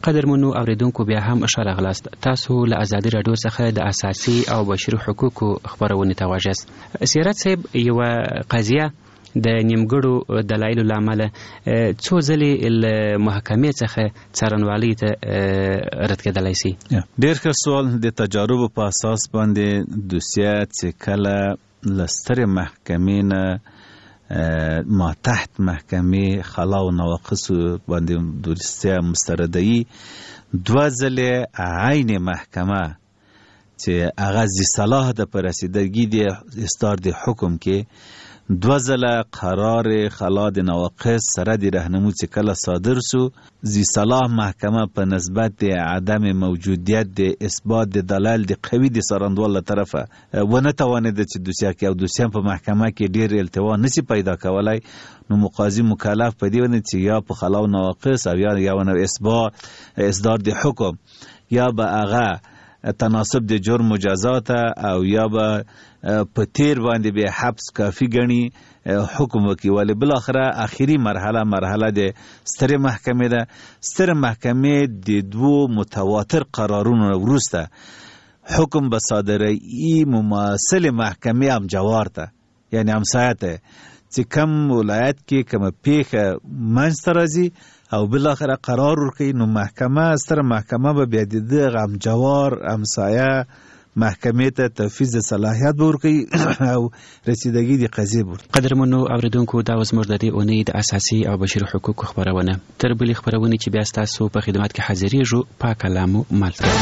قدرمنو اوریدونکو بیا هم ښه راغلاست. تاسو له ازادي راډیو څخه د اساسي او بشري حقوقو خبرونې ته واجست. سیارت صاحب، یوه قضیه د نیمګړو دلایلو له امله څو ځلې له محکمې څخه څارنوالۍ ته رد کېدلی سي؟ ډېر ښه سوال. د تجاربو په اساس باندې دوسیه چې کله له سترې محکمې نه ما تحت محکمې خلا و نواقصو باندې دوسیه مسترده‌ای، دوه ځلې عین محکمه چې هغه ذی صلاح ده په رسیدګي د اصدار د حکم کې، دوه ځله قرار خلا د نواقص سره د رهنمو چې کله صادر سو، ذی صلاح محکمه په نسبت د عدم موجودیت د اثبات د دلایل د قوي د څارنوال له طرفه ونه توانېده چې دوسیه کې او دوسیه په محکمه کې ډېر التوا نسی پیدا کولای، نو مقاضي مکلف په دې ونه چې یا په خلا و نواقص او یا یا ونه اثبات اصدار د حکم، یا به هغه تناسب د جرم مجازات او یا به په تیر باندې به حبس کافی غني حکم وکي. ولی بل اخره اخیری مرحله مرحله د ستر محکمه ده. ستر محکمه د دوه متواتر قرارونو وروسته حکم به صادره ای مماثل محکمه هم جوارته، یعنی همسایته چې کم ولایت کې کوم پیښه منځته راځي او بل اخره قرار ورکړي، نو محکمه ستر محکمه به بیا د دغه هم جوار همسایه محکمې ته تفویض صلاحیت ورکړي او رسیدګي د قضیې ورته. قدرمنو اوریدونکو، دا اوس موږ د دې اونۍ د اساسي او بشري حقوقو خبرونه تر بلې خبرونې چې بیا ستاسو په خدمت کې حاضرېږو پاک الله مو ملګری.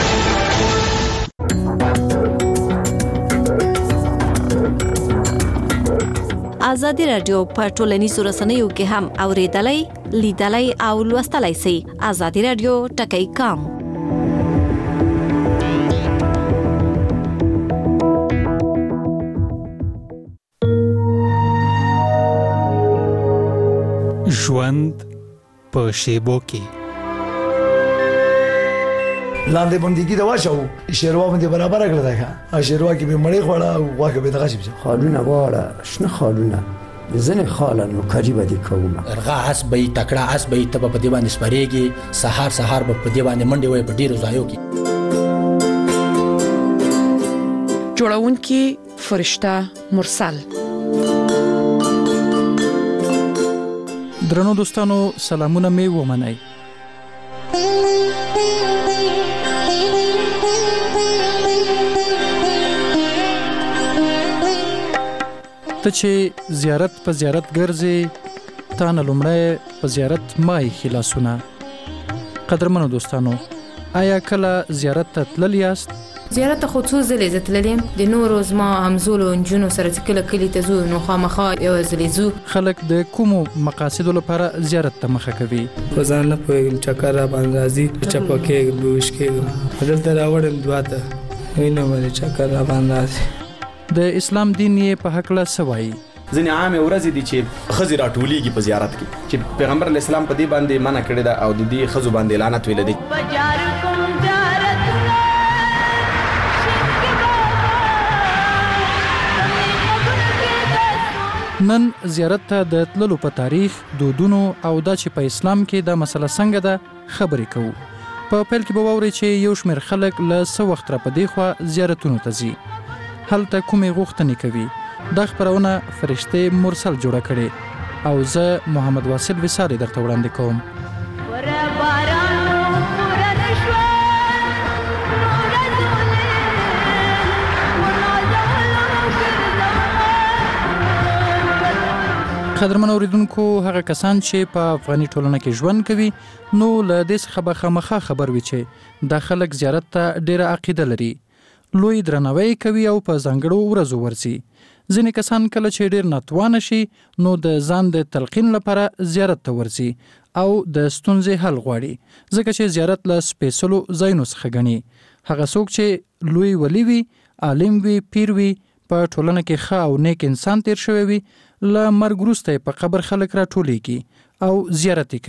ازادي راډیو په ټولنیزو رسنیو کې هم اوریدلای، لیدلای او لوستلای شئ. ازادي راډیو ټکی کام. ژوند په شیبو کې لاندې بندګي دا واچو شیروا باندې برابر کړل دا شیروا کې به مړې خوړه او واکه به دغه شي خالونه واړه شنه خالونه ځنه خالانو کاری باندې کوم ارغه اس به تکړه اس به تب په دی باندې سپریږي، سحر سحر به په دی باندې منډي وي په ډیرو ځایو کې. جوړون کې فرشتہ مرسل. درنو دوستانو، سلامونه می ومنئ. ته چې زیارت په زیارت ګرځې، تا نه لومړی په زیارت مای خلاصونه. قدرمنو دوستانو، آیا کله زیارت ته تللی یاست؟ زیارت خو څو ځلې زه تللیم، د نورو زما همزولو نجونو سره چې کله کلي ته ځو نو خامخا یوه ځلې ځو. خلک د کومو مقاصدو لپاره زیارت ته مخه کوي؟ خو ځان نه پوهېږم، چکر را باندې راځي، چپه کېږم، بېهوش کېږم، دلته راوړم دوه ته وینم باندې چکر را باندې راځي. د اسلام دین یې په هکله څه وایي؟ ځینې عامې ورځې دي چې ښځې راټولېږي په زیارت کې، چې پیغمبر علیه السلام په دې باندې منع کړې ده او د دې ښځو باندې لعنت ویلی دی. نن زیارت ته د تللو په تاریخ، دودونو او دا چې په اسلام کې دا مسله څنګه ده خبرې کوو. په پیل کې به واورئ چې یو شمېر خلک له څه وخت را په دې خوا زیارتونو ته ځي، هلته کومې غوښتنې کوي. دا خبرونه فرشتې مرسل جوړه کړې او زه محمد واصل وصال درته وړاندې کوم. قدرمن اوریدونکو، هغه کسان چې په افغاني ټولنه کې ژوند کوي نو له دې څخه به خامخا خبر وي چې دا خلک زیارت ته ډېره عقیده لري، لوی درناوی کوي او په ځانګړو ورځو ورځي. ځینې کسان کله چې ډېر ناتوانه شي نو د ځان د تلقین لپاره زیارت ته ورځي او د ستونزې حل غواړي، ځکه چې زیارت له سپېڅلو ځایونو څخه ګڼي. هغه څوک چې لوی ولی وي، عالم وي، پیر وي، په ټولنه کې ښه او نیک انسان تیر شوی وي، له مرګ وروسته په قبر خلک راټولیږي او زیارت کوي.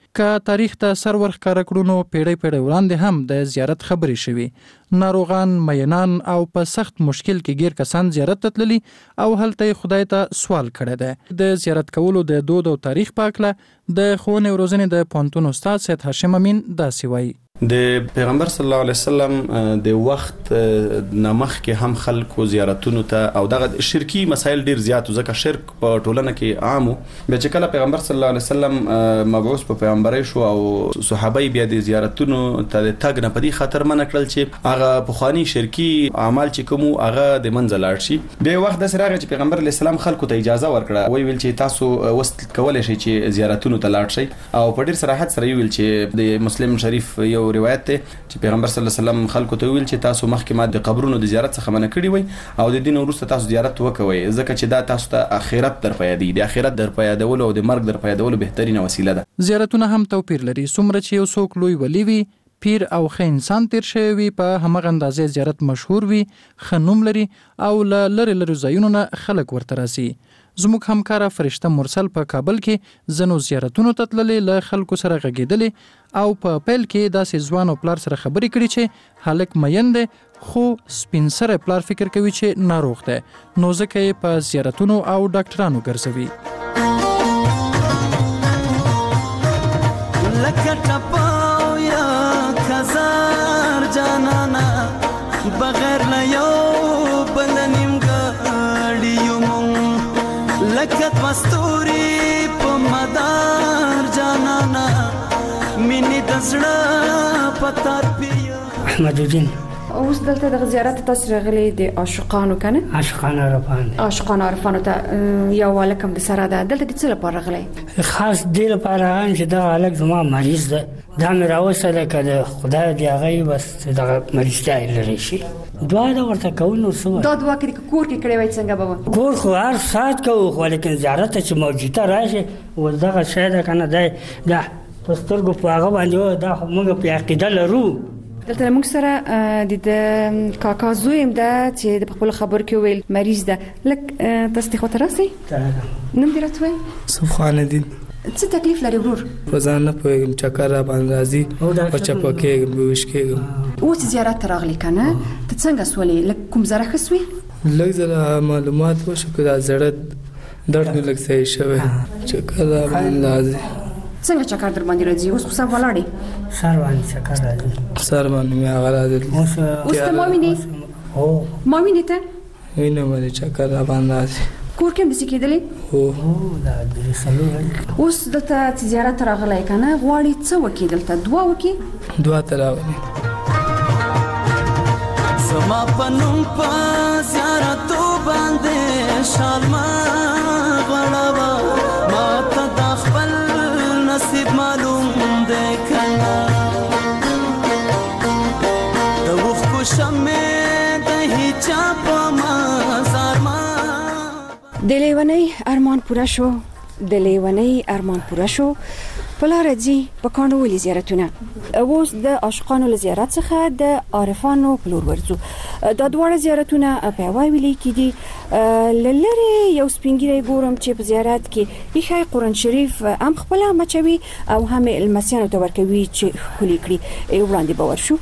که تاریخ ته سر ورښکاره کړو نو پیړۍ پیړۍ وړاندې هم د زیارت خبرې شوې. ناروغان، مینان او په سخت مشکل کې ګیر کسان زیارت ته تللي او هلته خدای ته سوال کړی دی. د زیارت کولو د دود او تاریخ په هکله د ښوونې او روزنې د پوهنتون استاد سید هاشم امین داسې وایي. د پیغمبر صلی الله علیه وسلم د وخت نمخ کې هم خلکو زیارتونو ته او دغه شرکی مسایل ډیر زیات ځکه شرک په ټولنه کې عام وو. بیا چې کله پیغمبر صلی الله علیه وسلم مبعوث په پیغمبري شو او صحابه بیا د زیارتونو ته تګ نه پدې خاطر منع کړل چې هغه پخوانی شرکی اعمال چې کوم هغه د منځ لاړ شي. بیا وخت د سره چې پیغمبر علیه السلام خلکو ته اجازه ورکړه وی ویل چې تاسو وست کولای شئ چې زیارتونو ته لاړ شئ او په ډیر صراحت سره ویل چې د مسلم شریف یو روایت ته چې پیغمبر صلی الله علیه وسلم خلکو ته ویل چې تاسو مخکې ما د قبرونو د زیارت څخه منع کړی وي او د دین وروسته تاسو زیارت وکوي ځکه چې دا تاسو ته آخرت در پیدا دی. د آخرت در پیداولو او د مرګ در پیداولو بهترینه وسیله ده. زیارتونه هم توپیر لري. څومره چې یو څوک لوی ولی وي، پیر او ښه انسان تیر شوی وي، په همغه اندازې زیارت مشهور وي، ښه نوم لري او له لرې لرې ځایونو نه خلک ورته راځي. زموږ همکاره فرشته مرسل په کابل کې ځینو زیارتونو ته تللې، له خلکو سره غږېدلې او په پیل کې داسې ځوان او پلار سره خبرې کړي چې هلک مین دی خو سپین سره پلار فکر کوي چې ناروغ دی، نو ځکه یې په زیارتونو او ډاکټرانو ګرځوي. لکه ټپاو یا خزار جانانا بغیر نه یو بل نیمګړي یو مونږ لکه مستوري په مدار جانانا مینې د زړه په تار پیو. احمد الدین اوس دلته د زیارت تاسو راغلي د عاشقانو کنه عاشقان عرفان عاشقان عرفانو ته یو ولکم د سره ده دلته د څه لپاره راغلي؟ خاص دی لپاره چې دا الګ زما مریض ده دا مې راوستل کده خدای دی هغه بس دا مریض ته لري شي دعا دا ورته کوو. سو دا دعا کې کور کې کړی وای څنګه بابا؟ کور خو هر سات کوو خو لیکن زیارت چې موجوده راشي و دغه شی ده کنه دا دا پسترګو په هغه باندې دا موږ په عقیده لرو. دلته موږ سره د کاکا زویم ده چې د خپل خبر کې ویل مریض ده لک تاسو ته خاطر راسي نن دی راتوي سبحان الدین څه تکلیف لري ورور؟ روزانه نه پوهېږم چکر را باندې راځي او چپه کېږم بېهوش کېږم. اوس زیارت ته راغلی که نه ته څنګه سولې لږ کوم ذره ښه سوې؟ لږ ذره معلومات وشو که دا زړه درد مې لږ صحیح شوی چکر را باندې راځي. څنګه چکر در باندې راځي؟ اوس خو سر ولاړې سر باندې چکر راځي سر باندې مې هغه راځي. اوس ته ما وینې ما وینې ته وینم باندې چکر را باندې راځي. کور کې هم داسې کېدلې؟ هو دا درې څلور. اوس دلته چې زیارت ته راغلی که نه غواړې څه وکړې دلته دعا وکړې؟ دعا ته راولې زما په نوم په زیارتو باندې شال مه غوړوه ما ته دا خپل نصیب معلوم دی که نه د اوښکو شمې د هیچا په مزار ما د لیونۍ ارمان پوره شو د لیونۍ ارمان پوره شو په لاره ځي په کاڼو ولي زیارتونه. اوس د عاشقانو له زیارت څخه د عارفانو په لور ورځو. دا دواړه زیارتونه په یوه ویلې کې دي. له لرې یو سپین ږیری ګورم چې په زیارت کې ایښی قرآن شریف هم خپله مچوي او هم یې لمسیانو ته ورکوي چې ښکلي کړي. وړاندې به ورشو.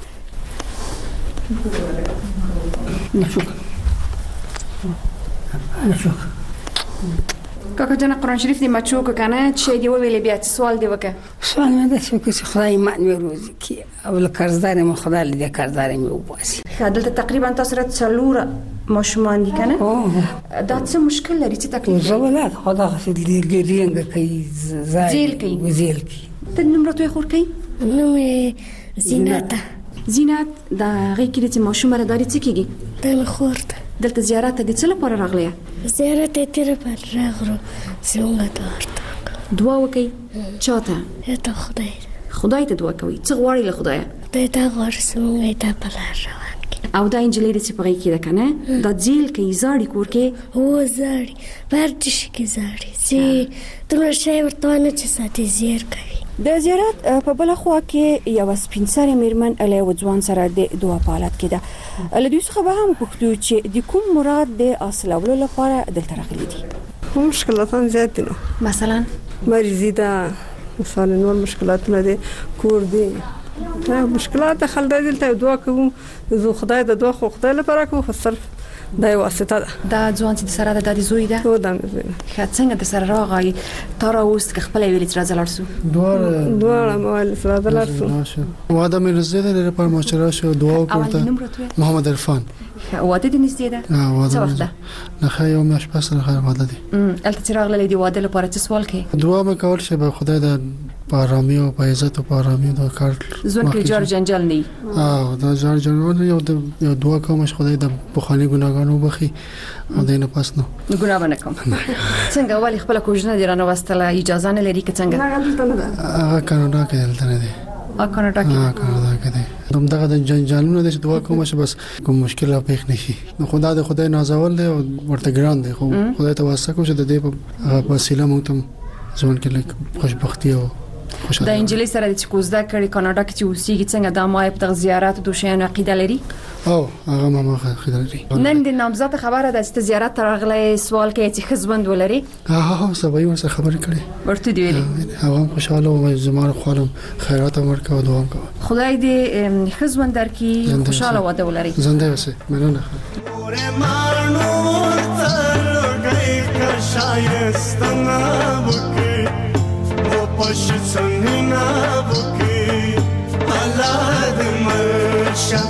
نشوک کاکا جان قرآن شریف دی مچو که کنه چی دی ویلی بیا سوال دی وکه سوال مې داسې وکړه چې خدای ایمان مې روزي کړي او له قرضدار مې خدای له دې قرضدار مې وباسي. دلته تقریبا تاسو سره څلور ماشومان دي کنه؟ دا څه مشکل لري څه تکلیف لري؟ زولات خدا خسي ګرینګ کوي زیل کوي زیل کوي. ته نوم راته خور کوي؟ نوم زینت زینت دا غي کې چې ماشوم را داري څه کیږي؟ د خور ته دلته زیارت ته د څه لپاره راغلی؟ زیارت ته تیر پر راغلو زموږ ته ورته دعا وکړئ. چاته؟ ته خدای خدای ته دعا کوي. څه غواړئ له خدایه؟ خدای ته غواړم زموږ ته په لار روان کړي. او دا انجلۍ دې چې په غېږ کې ده که نه دا جیل کوي زاړي کور کې؟ هو زاړي په هر ډیش کې زاړي چې دومره شی ورته ونه چې ساتي زیر کوي. د زیارت په بله خوا کې یوه سپین سرې میرمن له یوه ځوان سره د دعا په حالت کې ده. له دوی څخه به هم وپوښتو چې د کوم مراد د حاصلولو لپاره دلته راغلي دي. مشکلاتان زیات دي نو مثلا مریضي ده مثال نور مشکلاتونه دي کور دي مشکلات خلک دلته دعا کوم زه خدای د دعا خو خدای لپاره کوم خو صرف دا یو واسطه ده دا ځوان چې سره د دادی زوی ده هو دا زوی ښه څنګه د سره راغی تر اوس کې خپل ویل چې راځل ارسو دوه دوه موال سره راځل ارسو واده مې رسیدل لري پر مشوره شو دعا وکړه محمد عرفان واده دې نږدې ده څه وخت ده نه خا یو مش پس راغله واده دي الته چې راغله دی واده لپاره څه سوال کوي دعا مې کول شي به خدای د پارامی او په عزت او پارامی دا کار ځون کې جار جنجال نه اه دا جار جنجال یو د یو دعا کوم چې خدای د بخاني ګناګانو بخي او دینه پس نو ګناه باندې کوم څنګه والی خپل کوژنه دی رانه واستله اجازه نه لري که څنګه هغه کاناډا کې دلته نه دی ا کاناډا کې کاناډا کې دی دوم دغه د جنجالونو د دعا کوم چې بس کوم مشکل پیښ نشي نو خدای د خدای نازول دی او ورته ګران دی خو خدای ته واسطه کو چې د دې په وسیله موږ ته ځون کې لکه خوشبختی او د انجلۍ سره چې کوزده کړي کاناډا کې چې اوسېږي څنګه د مای په زیارت د شیانو عقیده لري او هغه ما عقیده لري نن د نامزد خبره ده چې زیارت ته راغلی سوال کوي چې خزبند ولري ها ها سبا یې سره خبرې کړې ورته دی ویلي هغه خوشاله او زموږ خپلم خیرات ورکړه او دوام کوي خدای دې خزبند درکې خوشاله واده ولري زنده اوسه مننه پش څنګه وکي حالات مرشا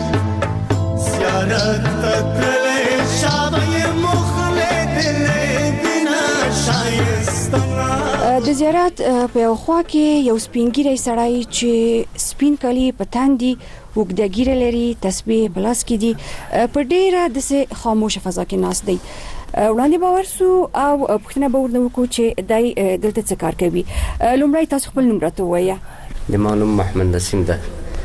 زیارت تل شابه مخلد دنا شایسته د زیارت په یو خوا کې یو سپینګیری سړی چې سپین کلی پتاندي وګدګیره لري تسبیح بلاس کې دي په ډیره د خاموشه فضا کې ناس دی وړاندې باور سو او پښتنه باور نو کو چې دای دلته څه کار کوي لومړی تاسو خپل نوم راته وایي د مانوم محمد نسیم ده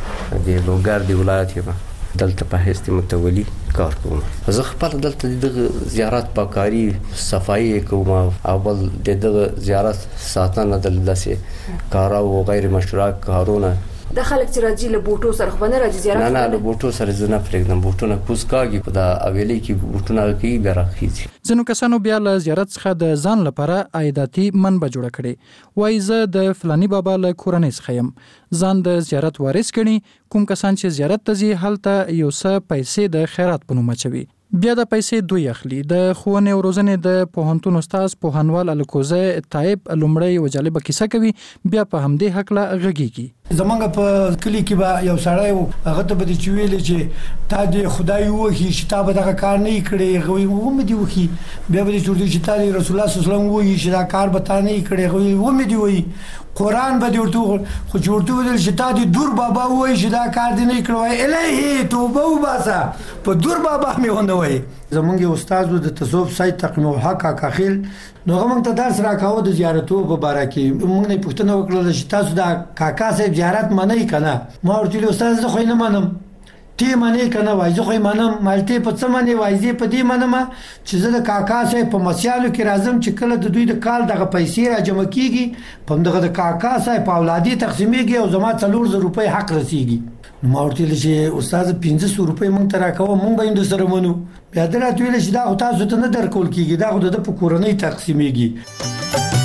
د لوګر دی ولایت یم دلته په هستي متولي کار کوم زه خپل دلته د زیارت پاکاری صفائی کوم او بل د زیارت ساتنه دلته کار او غیر مشروع کارونه د خلک چې راځي له بوټو سره خو نه راځي زیارت نه نه له بوټو سره زنه پرېږدم بوټونه کوز کاږي په د اویلې کې بوټونه کې بیا راخیږي ځینو کسانو بیا له زیارت څخه د ځان لپاره عایداتي منبع جوړه کړې وایي زه د فلاني بابا له کورنۍ څخه یم ځان د زیارت وارث ګڼي کوم کسان چې زیارت ته ځي هلته یو څه پیسې د خیرات په نوم اچوي بیا د پیسې دوی اخلي د ښوونې او روزنې د پوهنتون استاد پوهنوال الکوزه طيب لومړی او جالب کیسه کوي بیا په همدې حق لا غږیږي زمونږ په کلی کې به یو سړی هغه ته به چې ویل چې تا دې خدای وਹੀ چې تا به دا کار نه کړي غوي و مې دی وਹੀ بیا به چې تا دې رسول الله صلی الله علیه وسلم وਹੀ چې دا کار به تا نه کړي غوي و مې دی وਹੀ قرآن به ورته خو جوړته ودل چې تا دې دور بابا وای چې دا کار دې نه کړو الهي توبه وباسه په دور بابا مې ونه وای زمونږ استاد د تصوف سید تقنو حق کاخیل نو موږ ته درس راکاو د زیارتو په باره کې موږ نه پوښتنه وکړه چې تاسو دا کاکا صاحب زیارت منئ کنه ما ورته استاد زه خو نه منم تی منی کنه وای زه خو منم مالته په څه منی وای زه په دې منم چې زه د کاکا صاحب په مسیالو کې راځم چې کله د دوی د کال دغه پیسې را جمع کیږي په دغه د کاکا صاحب په اولادي تقسیمېږي او زما څلور زره روپۍ حق رسیږي ما ورته چې استاد پنځه سوه روپۍ مونږ ته راکوه مونږ به یې سره منو بیا درته ویل چې دا خو تاسو ته نه درکول کیږي دا خو د په کورنۍ تقسیمېږي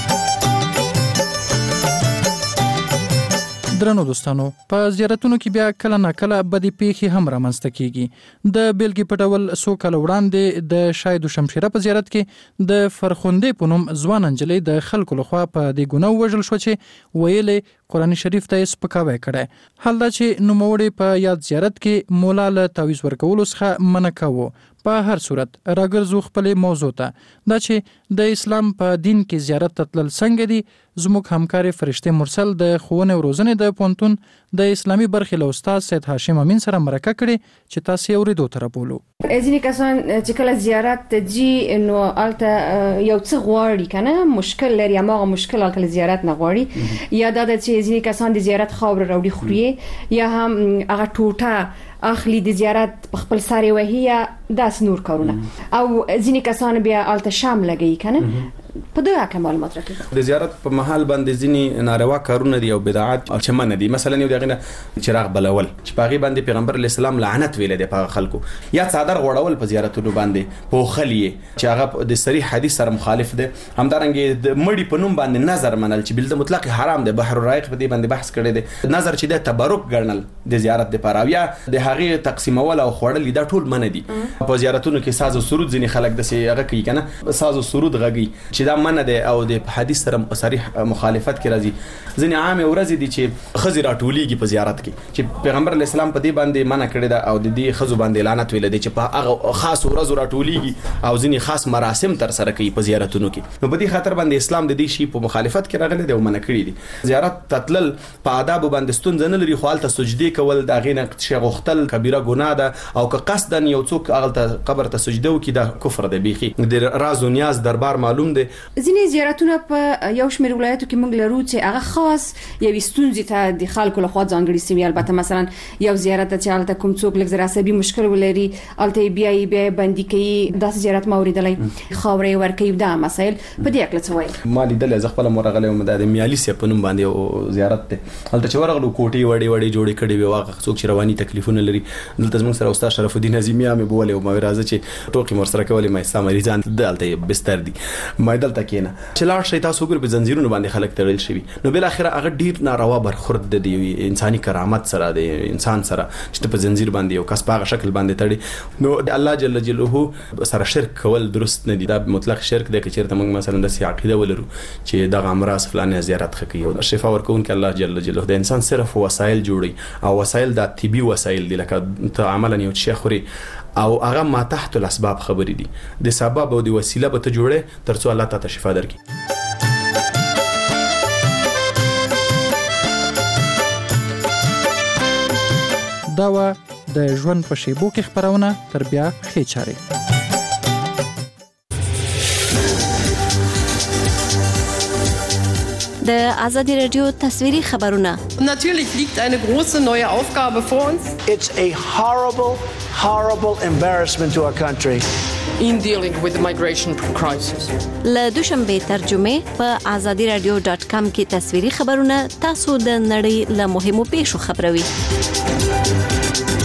درنو دوستانو په زیارتونو کې بیا کله نه کله بدی پیښې هم رامنځته کیږي د بیلګې په ډول څو کاله وړاندې د شاهد شمشیره په زیارت کې د فرخندې په نوم ځوان نجلۍ د خلکو لخوا په دې ګناه وژل شو چې ویلې قرآن شریف ته سپکاوی کړی حال دا چې نوموړی په یاد زیارت کې مولا له تعویض ورکولو څخه منع کاوه په هر صورت راګرځو خپل موضوع ته دا چې د اسلام په دین کې زیارت تتلل څنګه دي زموږ همکار فرشته مرسل د ښوونې او روزنې د پونتون د اسلامي برخې له استاد سید هاشم امین سره مرکه کړې چې تاسو یې اورېدو ته رابولو ځینې کسان چې کله زیارت ته ځي نو هلته یو څه غواړي کنه مشکل لري هماغه مشکل هلته له زیارت نه غواړي یا دا ده چې ځینې کسان د زیارت خاوره راوړي خوري یا هم هغه ټوټه اخلي د زیارت په خپل ساري وهي یا داس نور کارونه او ځینې کسان بیا هلته شام لګي کنه په دغه کې معلومات راکړي. د زیارت په محل باندې ځینی ناروا کارونه دي او بدعات او چمن دي. مثلا یو دغه چراغ بلول چې پاغي باندې پیغمبر علی السلام لعنت ویل دی په خلکو، یا صادر غوړول په زیارتونو باندې په خلیه چې هغه د صریح حدیث سره مخالف دی. همدارنګه د مړی په نوم باندې نظر منل چې بل د مطلق حرام دی. بحر الرائق په دې باندې بحث کړی دی. نظر چې د تبرک ګڼل د زیارت لپاره یا د هغه تقسیمول او خوړل دا ټول منع دي. په زیارتونو کې ساز او سرود ځینې خلک د سي هغه کوي کنه، ساز او سرود غږی چې دا منع دی او د حدیث سره صریح مخالفت کې راځي. ځینې عام ورځ دي چې خزي راټوليږي په زیارت کې چې پیغمبر علی السلام په دې باندې منع کړی دا او د دې خزو باندې لعنت ویل دي چې په هغه خاص ورځ راټوليږي او ځینې خاص مراسم تر سره کوي په زیارتونو کې. نو په دې خاطر باندې اسلام د دې شی په مخالفت کې راغلی دی او منع کړی دی. زیارت تتلل په آداب باندې ستونزه نه لري، خو حالت سجدي کول دا غینه شی غختل کبیره ګناه ده او که قصدن یو څوک هغه قبر ته سجده وکي دا کفر دی. بیخي د راز او نیاز دربار معلوم دی. ځینې زیارتونه په یو شمېر ولایتو کې موږ لرو چې هغه خاص یو ستونزې ته د خلکو لخوا ځانګړي سوي. البته مثلا یو زیارت چې هلته کوم څوک لږ زر عصبي مشکل ولري هلته بیا یې بیا بندي کوي. داسې زیارت ما اورېدلی خاورې ورکوي. دا مسایل په دې هکله څه وایي؟ ما لیدلی زه خپله مرغلی وم د میالي صاحب په نوم باندې یو زیارت دی. هلته چې ورغلو کوټې وړې وړې جوړې کړې وې. هغه څوک چې رواني تکلیفونه لري دلته زموږ سره استاد شرف الدین عظیمي مې بولې او ما راځه چې ټوکې ورسره کولې. ما ستا مریضان دلته بستر دي، ما دلته کېنه چې لاړ شئ تاسو وګورئ په زنځیرونو باندې خلک تړل شوي. نو بالاخره هغه ډېر ناروا برخورد دی انساني کرامت سره د انسان سره چې ته په زنځیر باندې یو کس په هغه شکل باندې تړي. نو د الله جل جلاله سره شرک کول درست نه دي. دا مطلق شرک دی. که چېرته موږ مثلا داسې عقیده ولرو چې دغه امراض فلانه زیارت ښه کوي او شفا ورکوونکی الله جل جلاله د انسان صرف وسایل جوړي او وسایل د طبي وسایل دي. لکه ته عملا یو شی خوري او هغه ما تحت الاسباب خبرې دي. د سبب او د وسیله به ته جوړې ترڅو الله تعالی شفا درکړي. دا و د ژوند په شیبو کې خبرونه تر بیا ښې چارې. د آزادی رادیو تصویری خبرونه. Natürlich liegt eine große neue Aufgabe vor uns. It's a horrible, horrible embarrassment to our country. In dealing with the migration crisis. له دوشنبه ترجمه په آزادی رادیو ډاټ کام کې تصویری خبرونه تاسو د نړۍ له مهمو پیښو خبروي.